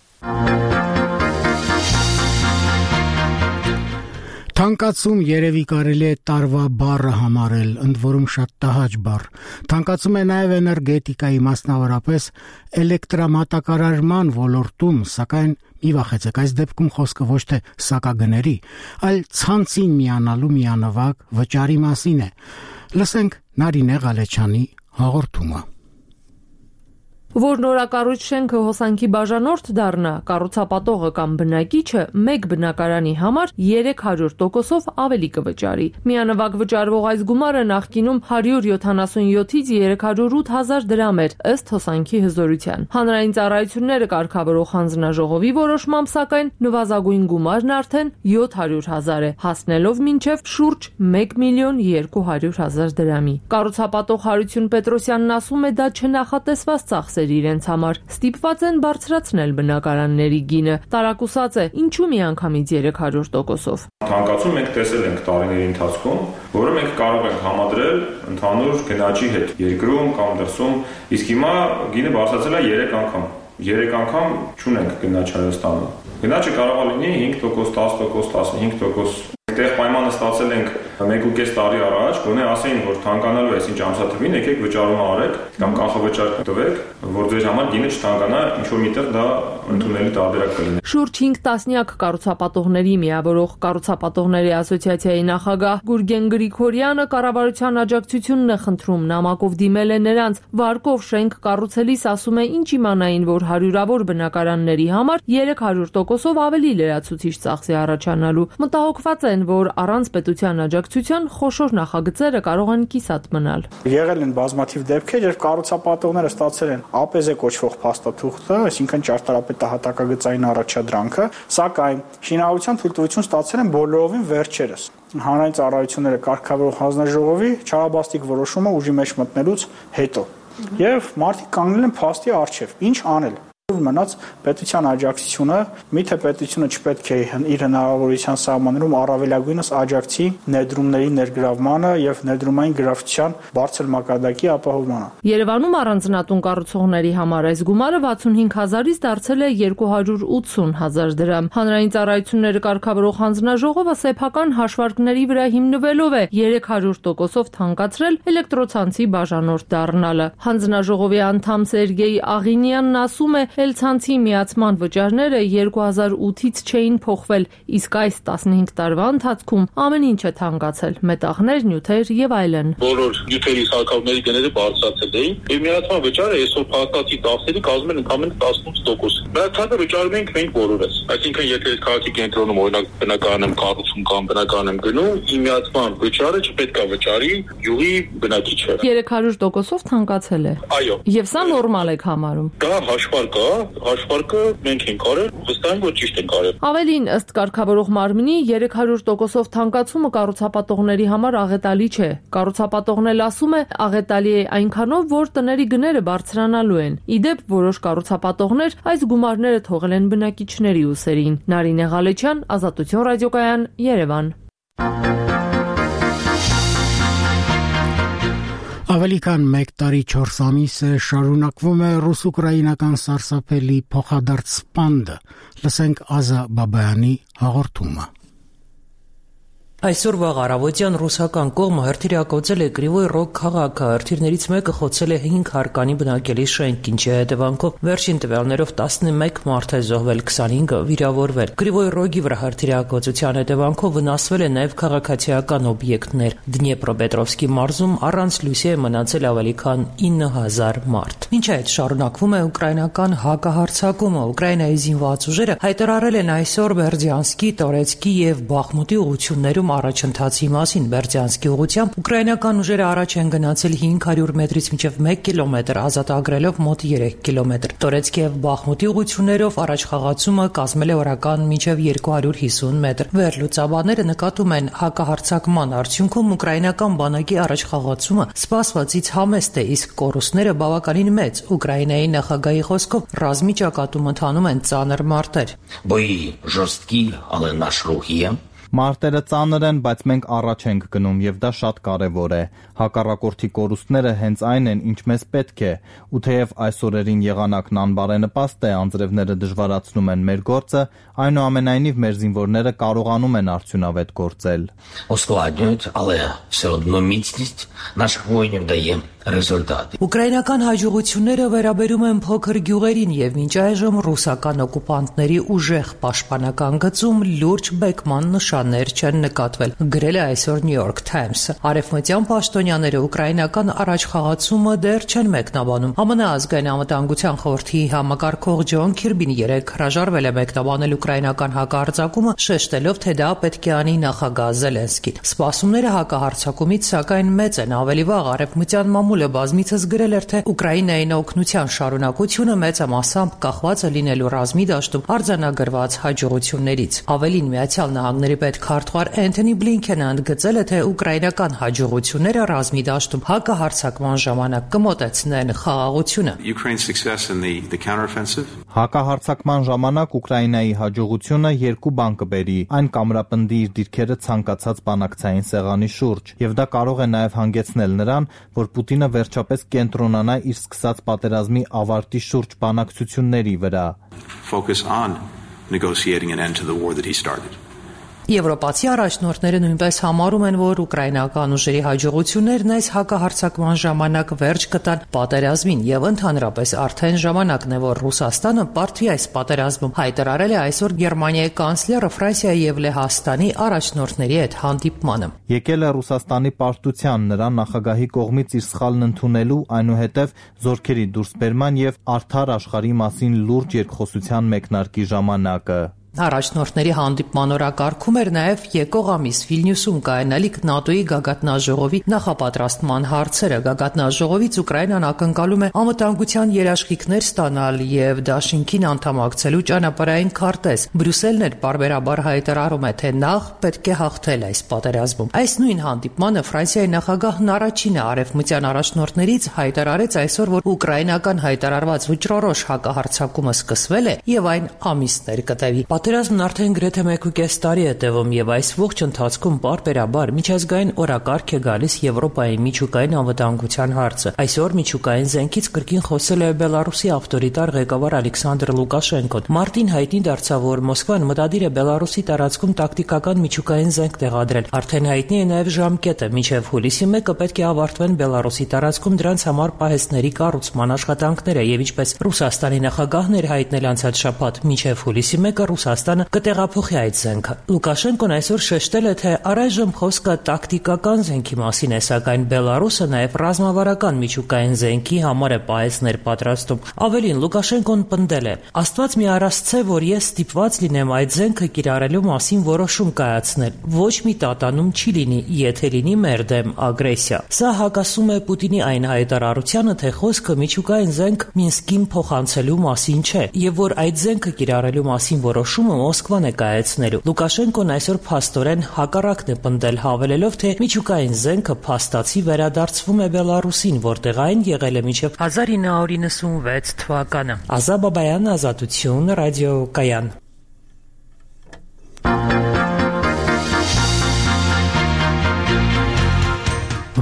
Թանկացում երևի կարելի է տարվա բառը համարել, ընդ որում շատ տհաճ բառ։ Թանկացում է նաև էներգետիկայի, մասնավորապես էլեկտրամատակարարման ոլորտում, սակայն մի վախեցեք, այս դեպքում խոսքը ոչ թե սակագների, այլ ցանցին միանալու միանվագ վճարի մասին է։ Լսենք Նարինե Ղալեչյանի հաղորդումը։ Որ նորակառույց շենքը հոսանքի բաժանորդ դառնա, կառուցապատողը կամ բնակիչը մեկ բնակարանի համար երեք հարյուր տոկոսով ավելի կվճարի։ Միանվագ վճարվող այս գումարը նախկինում հարյուր յոթանասունյոթից երեք հարյուր ութ հազար դրամ էր, ըստ հոսանքի հզորության։ Հանրային ծառայությունները կարգավորող հանձնաժողովի որոշմամբ, սակայն նվազագույն գումարն արդեն յոթ հարյուր հազար է, հասնելով մինչև շուրջ մեկ միլիոն երկու հարյուր հազար դրամի։ Կառուցապատող Հարություն Պետրոսյանն ասում է, դա չնախատեսված ծախս իրենց համար, ստիպված են բարձրացնել բնակարանների գինը, տարակուսած է, ինչու միանգամից երեք հարյուր տոկոսով։ Թանկացում մենք տեսել ենք տարիների ընթացքում, որը մենք կարող ենք համադրել ընդհանուր գնաճի հետ, երկրում կամ դրսում, իսկ հիմա գինը բարձրացել է երեք անգամ, երեք անգամ չունենք գնաճ Հայաստանում։ Գնաճը կարող է լինի հինգ տոկոս, դաս տոկոս, տասնհինգ տոկոս։ Այդտեղ պայմանը ստացել ենք մեկ ու կես տարի առաջ, գոնե ասեին, որ թանկանալու է ինչ ամսաթվին, եկեք վճարումը արեք կամ կանխավճար տվեք, որ ձեր համար գինը չթանկանա, ինչ որ միտեղ դա ընդունելի տարբերակ կլինի։ Շուրջ հինգ տասնյակ կառուցապատողների միավորող Կառուցապատողների ասոցիացիայի նախագահ Գուրգեն Գրիգորյանը կառավարության աջակցությունն է խնդրում, նամակով դիմել է նրանց, վարկով շենք կառուցելիս ասում է, ինչ իմանային, որ հարյուրավոր բնակարանների համար երեք հարյուր տոկոսով ավելի լրացուցիչ ծախս է առաջանալու։ Մտահոգված են, որ առանց պետության աջակցության խոշոր նախագծերը կարող են կիսատ մնալ։ Եղել են բազմաթիվ դեպքեր, երբ կառուցապատողները ստացել են ԱՊԶ կոչվող փաստաթուղթը, այսինքն ճարտարապետահատակագծային առաջադրանքը, սակայն շինարարության թույլտվություն ստացել են բոլորովին վերջերս։ Հանրային ծառայությունները կարգավորող հանձնաժողովի չարաբաստիկ որոշումը ուժի մեջ մտնելուց հետո։ Եվ մարդիկ կանգնել են փաստի առջև, ինչ անել։ Մնաց պետության աջակցությունը, միթե պետությունը չպետք է իր հնարավորության սահմաններում առավելագույնս աջակցի ներդրումների ներգրավմանը եւ ներդրումային գրավչության բարձր մակարդակի ապահովմանը։ Երևանում առանձնատուն կառուցողների համար այս գումարը վաթսունհինգ հազարից դարձել է երկու հարյուր ութսուն հազար դրամ։ Հանրային ծառայությունները կարգավորող հանձնաժողովը սեփական հաշվարկների վրա հիմնվելով է երեք հարյուր տոկոսով թանկացրել էլեկտրոցանցի բաժանորդ դառնալը։ Հանձնաժողովի անդամ Սերգեյ Աղինյանն ասում է, Էլցանցի միացման վճարները երկու հազար ութից չէին փոխվել, իսկ այս տասնհինգ տարվա ընթացքում ամեն ինչ է թանկացել՝ մետաղներ, նյութեր եւ այլն։ Բոլոր նյութերի սակավների գները բարձրացել էին, եւ միացման վճարը այսօր փաստացի տասների կազմել ընդամենը տասնութ տոկոս։ Բացառը վճարում ենք մենք բոլորս։ Այսինքն եթե քաղաքի կենտրոնում օրինակ բնակարան եմ կառուցում կամ բնակարան եմ գնում, իմ միացման վճարը չպետք է վճարի յուղի բնակիչը։ երեք հարյուր տոկոսով թանկացել է։ Այո։ Եվ սա նորմալ եք համարում։ Դա հաշվարկ է, հաշվարկը մենք ենք արել, վստահ եմ, որ ճիշտ ենք արել։ Ավելին, ըստ կարգավորող մարմնի երեք հարյուր տոկոսով թանկացումը կառուցապատողների համար աղետալի չէ։ Կառուցապատողն էլ ասում է, աղետալի է այնքանով, որ տների գները բարձրանալու են։ Իդեպ որոշ կառուցապատողներ այս գումարները թողել են բնակիչների ուսերին։ Նարինե Ղալեչյան, Ազատություն ռադիոկայան, Երևան։ Ավելի քան մեկ տարի չորս ամիս է շարունակվում է ռուս-ուկրաինական սարսափելի փոխադարձ սպանդը։ Լսենք Ազա Բաբայանի հաղորդումը։ Այսօր վաղ առավոտյան ռուսական կողմը հրթիռակոծել է Կրիվոյ Ռոգ քաղաքը, հրթիռներից մեկը խոցել է հինգ հարկանի բնակելի շենք, ինչի հետևանքով վերջին տվյալներով տասնմեկ մարդ է զոհվել, քսանհինգը վիրավորվել։ Կրիվոյ Ռոգի վրա հրթիռակոծության հետևանքով վնասվել է նաև քաղաքացիական օբյեկտներ։ Դնեպրոպետրովսկի մարզում առանց լույսի է մնացել ավելի քան ինը հազար մարդ։ Մինչ այդ շարունակվում է ուկրաինական հակահարձակումը։ Ուկրաինայի զինված ուժերը հայտարարել են այսօր Բերդյանսկի, Տորեցկի եւ Բախմուտի ուղություններում առաջընթացի մասին։ Բերդյանսկի ուղությամբ ուկրաինական ուժերը առաջ են գնացել հինգ հարյուր մետրից մինչև մեկ կիլոմետր, ազատագրելով մոտ երեք կիլոմետր։ Տորեցկի եւ Բախմուտի ուղություններով առաջխաղացումը կազմել է օրական մինչև երկու հարյուր հիսուն մետր։ Վերլուծաբանները նկատում են հակահարձակման արդյունքում ուկրաինական բանակի առաջխաղացումը սպասվածից համեստ է, իսկ կորուստները բավականին մեծ։ Ուկրաինայի նախագահի խոսքով ռազմի ճակատում ընթանում են ծանր մարտեր։ Բոյի ժորստկի, ale наш рух є. Մարտերը ծանր են, բայց մենք առաջ ենք գնում եւ դա շատ կարեւոր է։ Հակառակորդի կորուստները հենց այն են, ինչ մեզ պետք է, ու թեև այս օրերին եղանակն անբարենպաստ է, անձրևները դժվարացնում են մեր գործը, այնուամենայնիվ մեր զինվորները կարողանում են արդյունավետ գործել։ Ускладнюють, але все одно міцність наших воїнів дає результати. Ուկրաինական հաջողությունները վերաբերում են փոքր գյուղերին եւ մինչ այժմ ռուսական օկուպանտների ուժեղ պաշտպանական գծում լուրջ բեկման նշաններ չեն նկատվել, գրել է այսօր New York Times-ը։ Արևմտյան պաշտոնյաները ուկրաինական առաջխաղացումը դեռ չեն մեկնաբանում։ ԱՄՆ ազգային անվտանգության խորհրդի համակարգող Ջոն Քիրբին երեկ հրաժարվել է մեկնաբանել ուկրաինական հակահարձակումը, շեշտելով, թե դա պետք է անի նախագահ Զելենսկին։ Սպասումները հակահարձակումից սակայն մեծ են։ Ավելի վաղ արևմտյան մամուլը բազմիցս գրել էր, թե Ուկրաինային օգնության շարունակությունը մեծամասամբ կախված է լինելու ռազմի դաշտում արձանագրված հաջողություններից։ Ավելին, Միացյալ Նահանգների պետքարտուղար Էնթոնի Բլինքենը ընդգծել է, թե ուկրաինական հաջողությունները ռազմի դաշտում հակահարձակման ժամանակ կմոտեցնեն խաղաղությունը։ Հակահարձակման ժամանակ Ուկրաինայի հաջողությունը երկու բան կբերի։ Այն կամրապնդի իր դիրքերը ցանկացած բանակցային սեղանի շուրջ, եւ դա կարող է նաեւ հանգեցնել նրան, որ Պուտինը վերջապես կենտրոնանա իր սկսած պատերազմի ավարտի շուրջ բանակցությունների վրա։ Focus on negotiating an end to the war that he started. Եվրոպացի առաջնորդները նույնպես համարում են, որ ուկրաինական ուժերի հաջողություններն այս հակահարձակման ժամանակ վերջ կտան պատերազմին եւ ընդհանրապես արդեն ժամանակն է, որ Ռուսաստանը պարտվի այս պատերազմում, հայտարարել է այսօր Գերմանիայի կանցլերը Ֆրանսիայի եւ Լեհաստանի առաջնորդների հետ հանդիպմանը։ Եկել է Ռուսաստանի պարտության նրա նախագահի կողմից իր սխալն ընդունելու, այնուհետև զորքերի դուրսբերման եւ արդար աշխարհի մասին լուրջ երկխոսության մեկնարկի ժամանակը։ Առաջնորդների հանդիպման օրակարգում էր նաև եկող ամիս Վիլնյուսում կայանալիք ՆԱՏՕ-ի գագաթնաժողովի նախապատրաստման հարցերը։ Գագաթնաժողովից Ուկրաինան ակնկալում է անվտանգության երաշխիքներ ստանալ եւ դաշինքին անդամակցելու ճանապարհային քարտեզ։ Բրյուսելն էլ բարբերաբար հայտարարում է, թե նախ պետք է հաղթել այս պատերազմում։ Այս նույն հանդիպմանը Ֆրանսիայի նախագահն առաջինը արևմտյան առաջնորդներից հայտարարեց այսօր, որ ուկրաինական հայտարարված վճռորոշ հակահարձակումը սկսվել է եւ այն ամիսներ կտևի։ Պատերազմն արդեն գրեթե մեկուկես տարի է տևում եւ այս ողջ ընթացքում պարբերաբար միջազգային օրակարգ է գալիս Եվրոպայի միջուկային անվտանգության հարցը։ Այսօր միջուկային զենքից կրկին խոսել է Բելարուսի ավտորիտար ղեկավար Ալեքսանդր Լուկաշենկոն։ Մարտին հայտնի դարձավ, որ Մոսկվան մտադիր է Բելարուսի տարածքում տակտիկական միջուկային զենք տեղադրել։ Արդեն հայտնի է նաեւ ժամկետը՝ մինչեւ հուլիսի մեկը պետք է ավարտվեն Բելարուսի տարածքում դրանց համար պահեստների կառուցման աշխատանքները եւ ինչպես Ռուսաստանի նախագահն էր հայտնել անցած շաբաթ, մինչեւ հուլիսի մեկը Ռուսաստանը կտեղափոխի այդ զենքը։ Լուկաշենկոն այսօր շեշտել է, թե առայժմ խոսքը տակտիկական զենքի մասին է, սակայն Բելարուսը նաև ռազմավարական միջուկային զենքի համար է պահեստներ պատրաստում։ Ավելին, Լուկաշենկոն պնդել է. «Աստված մի առասցե, որ ես ստիպված լինեմ այդ զենքը կիրառելու մասին որոշում կայացնել։ Ոչ մի տատանում չի լինի, եթե լինի մեր դեմ ագրեսիա»։ Սա հակասում է Պուտինի այն հայտարարությանը, թե խոսքը միջուկային զենք Մինսկին փոխանցելու մասին չէ, եւ որ այդ զենքը կիրառելու մասին որոշումը Մոսկվան է կայացնելու։ Լուկաշենկոն այսօր փաստորեն հակառակն է պնդել, հավելելով, թե միջուկային զենքը փաստացի վերադարձվում է Բելարուսին, որտեղ այն եղել է մինչև հազար ինը հարյուր իննսունվեց թվականը։ Ազա Բաբայան, Ազատություն, ռադիոկայան։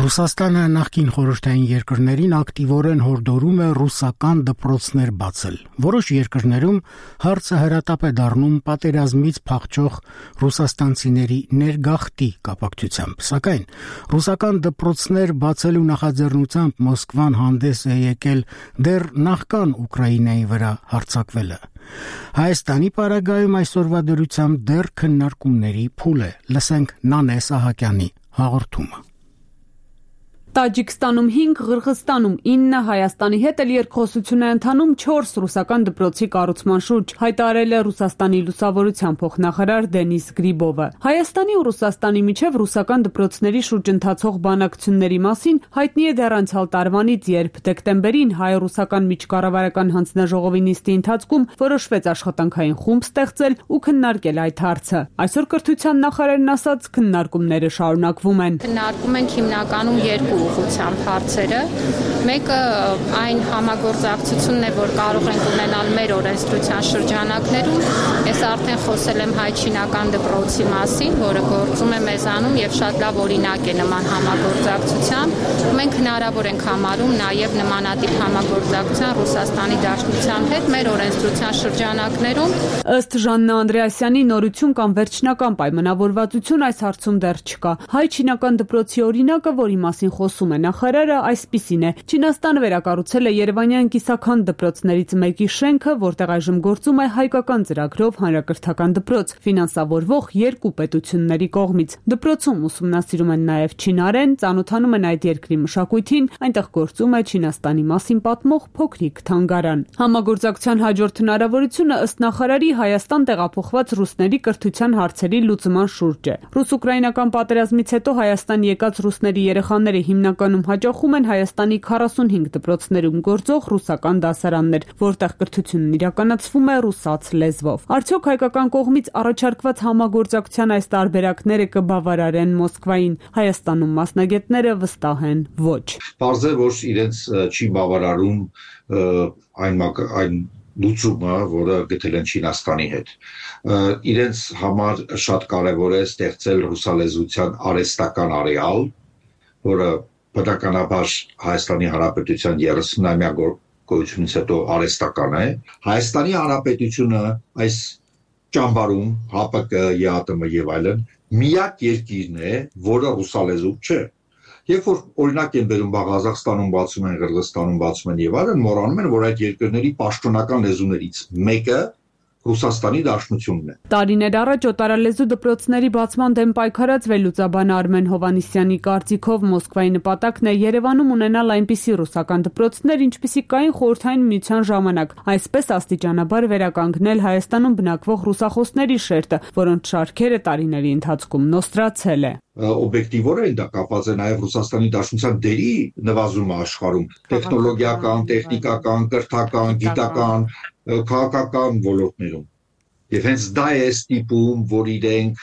Ռուսաստանը նախկին խորհրդային երկրներին ակտիվորեն հորդորում է ռուսական դպրոցներ բացել։ Որոշ երկրներում հարցը հրատապ է դառնում պատերազմից փախչող ռուսաստանցիների ներգաղթի կապակցությամբ, սակայն ռուսական դպրոցներ բացելու նախաձեռնությամբ Մոսկվան հանդես է եկել դեռ նախքան Ուկրաինայի վրա հարձակվելը։ Հայաստանի պարագայում այսօրվա դրությամբ դեռ քննարկումների փուլ է։ Լսենք Նանե Սահակյանի հաղորդումը։ Տաջիկստանում հինգ, Ղրղստանում ինը, Հայաստանի հետ էլ երկխոսություն է ընթանում չորս ռուսական դպրոցի կառուցման շուրջ, հայտարարել է Ռուսաստանի լուսավորության փոխնախարար Դենիս Գրիբովը։ Հայաստանի ու Ռուսաստանի միջև ռուսական դպրոցների շուրջ ընթացող բանակցությունների մասին հայտնի է դեռ անցյալ տարվանից, երբ դեկտեմբերին հայ-ռուսական միջկառավարական հանձնաժողովի նիստի ընթացքում որոշվեց աշխատանքային խումբ ստեղծել ու քննարկել այդ հարցը։ Այսօր կրթության նախարարն ասաց, քննարկումները շարունակվում են։ Քննարկում ենք հիմնականում երկու ուղղությամբ հարցերը։ Մեկը այն համագործակցությունն է, որ կարող ենք ունենալ մեր օրենսդրության շրջանակներում։ Ես արդեն խոսել եմ հայ-չինական դպրոցի մասին, որը գործում է մեզանում եւ շատ լավ օրինակ է նման համագործակցության։ Մենք հնարավոր ենք համարում նաեւ նմանատիպ համագործակցության Ռուսաստանի Դաշնության հետ մեր օրենսդրության շրջանակներում։ Ըստ Ժաննա Անդրեասյանի, նորություն կամ վերջնական պայմանավորվածություն այս հարցում դեռ չկա։ Հայ-չինական դպրոցի օրինակը, որի մասին խոսում է նախարարը, այսպիսին է. Չինաստանը վերակառուցել է Երևանյան կիսաքանդ դպրոցներից մեկի շենքը, որտեղ այժմ գործում է հայկական ծրագրով հանրակրթական դպրոց, ֆինանսավորվող երկու պետությունների կողմից։ Դպրոցում ուսումնասիրում են նաև չինարեն, ծանոթանում են այդ երկրի մշակույթին, այնտեղ գործում է Չինաստանի մասին պատմող փոքրիկ թանգարան։ Համագործակցության հաջորդ հնարավորությունը ըստ նախարարի Հայաստան տեղափոխված ռուսների կրթության հարցերի լուծման շուրջ է։ Ռուս-ուկրաինական պատերազմից հետո Հայաստան եկած ռուսների երեխաները հիմնականում հաճախում են Հայաստանի քառասունհինգ դպրոցներում գործող ռուսական դասարաններ, որտեղ կրթությունն իրականացվում է ռուսաց լեզվով։ Արդյոք հայկական կողմից առաջարկված համագործակցության այս տարբերակները կբավարարեն Մոսկվային։ Հայաստանում մասնագետները վստահ են ոչ։ Պարզ է, որ իրենց չի բավարարում այն այն լուծումը, որը գտել են Չինաստանի հետ։ Իրենց համար շատ կարևոր է ստեղծել ռուսալեզության արհեստական արեալ, որը բնականաբար Հայաստանի Հանրապետության երեսունամյա գոյությունից հետո արհեստական է։ Հայաստանի Հանրապետությունը այս ճամբարում ՀԱՊԿ, ԵԱՏՄ եւ այլն միակ երկիրն է, որը ռուսալեզու չէ։ Երբ որ օրինակ են բերում Ղազախստանում բացում են, Ղրղստանում բացում են եւ այլն, մոռանում են, որ այդ երկրների պաշտոնական լեզուներից մեկը Ռուսաստանի Դաշնությունն է։ Տարիներ առաջ օտարալեզու դպրոցների բացման դեմ պայքարած վերլուծաբան Արմեն Հովհաննիսյանի կարծիքով Մոսկվայի նպատակն է Երևանում ունենալ այնպիսի ռուսական դպրոցներ, ինչպիսիք կային Խորհրդային Միության ժամանակ, այսպես աստիճանաբար վերականգնել Հայաստանում բնակվող ռուսախոսների շերտը, որոնց շարքերը տարիների ընթացքում նոստրացել է։ Օբյեկտիվորեն դա կապված է նաև Ռուսաստանի Դաշնության դերի նվազումը աշխարհում, տեխնոլոգիական, տեխնիկական, կրթական, գիտական, քաղաքական ոլորտներում։ Եվ հենց դա է ստիպում, որ իրենք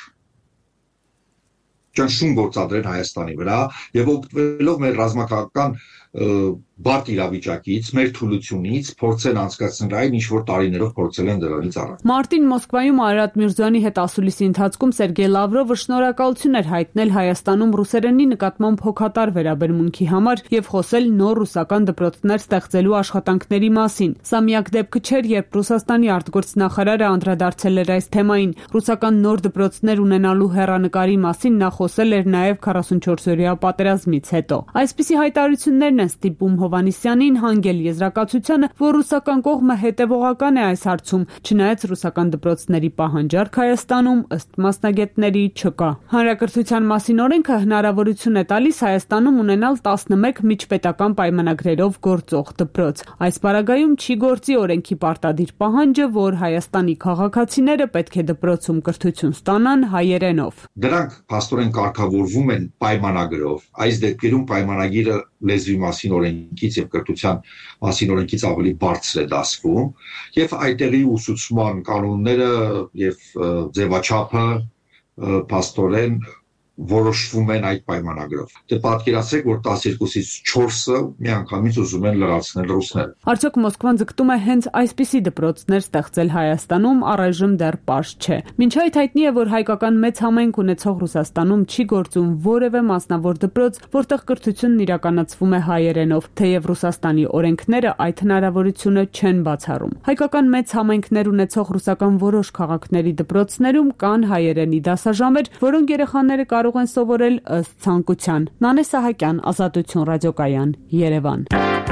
ճնշում գործադրեն Հայաստանի վրա եւ օգտվելով մեր ռազմաքաղաքական բարդ իրավիճակից, մեր թուլությունից փորձեն անցկացնել այն, ինչ որ տարիներով փորձել են դրանից առաջ։ Մարտին Մոսկվայում Արարատ Միրզոյանի հետ ասուլիսի ընթացքում Սերգեյ Լավրովը շնորհակալություն էր հայտնել Հայաստանում ռուսերենի նկատմամբ հոգատար վերաբերմունքի համար եւ խոսել նոր ռուսական դպրոցներ ստեղծելու աշխատանքների մասին։ Սա միակ դեպքը չէր, երբ Ռուսաստանի արտգործնախարարը անդրադարձել էր այս թեմային։ Ռուսական նոր դպրոցներ ունենալու հեռանկարի մասին նա խոսել էր նաեւ քառասունչորսօրյա պատերազմից հետո։ Այսպիսի հայտարարություններն են ստիպում Հովհաննիսյանին հանգել եզրակացությանը, որ ռուսական կողմը հետևողական է այս հարցում, չնայած ռուսական դպրոցների պահանջարկ Հայաստանում ըստ մասնագետների չկա։ Հանրակրթության մասին օրենքը հնարավորություն է տալիս Հայաստանում ունենալ տասնմեկ միջպետական պայմանագրերով գործող դպրոց։ Այս պարագայում չի գործի օրենքի պարտադիր պահանջը, որ Հայաստանի քաղաքացիները պետք է դպրոցում կրթություն ստանան հայերենով։ Դրանք փաստորեն կարգավորվում են պայմանագրով։ Այս դեպքերում պայմանագիրը լեզվի մասին օրենքից եւ կրթության մասին օրենքից ավելի բարձր է դասվում եւ այդտեղի ուսուցման կանոնները եւ ձևաչափը փաստորեն որոշվում են այդ պայմանագրով։ Դե պատկերացրեք, որ տասներկուսից չորսը միանգամից ուզում են լրացնել ռուսները։ Արդյոք Մոսկվան ձգտում է հենց այսպիսի դպրոցներ ստեղծել Հայաստանում, առայժմ դեռ պարզ չէ։ Մինչ այդ հայտնի է, որ հայկական մեծ համայնք ունեցող Ռուսաստանում չի գործում որևէ մասնավոր դպրոց, որտեղ կրթությունն իրականացվում է հայերենով, թեև Ռուսաստանի օրենքները այդ հնարավորությունը չեն բացառում։ Հայկական մեծ համայնքներ ունեցող ռուսական որոշ քաղաքների դպրոցներում կան հայերենի դասաժամեր, որոնք երեխաները կարող են սովորել ըստ ցանկության։ Նանե Սահակյան, Ազատություն ռադիոկայան, Երևան։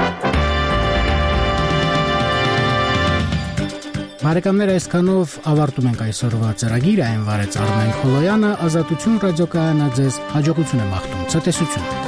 Բարեկամներ, այսքանով ավարտում ենք այսօրվա ծրագիրը, այն վարեց Արմեն Խոլոյանը, Ազատություն ռադիոկայանը ձեզ հաջողություն է մաղթում, ցտեսություն։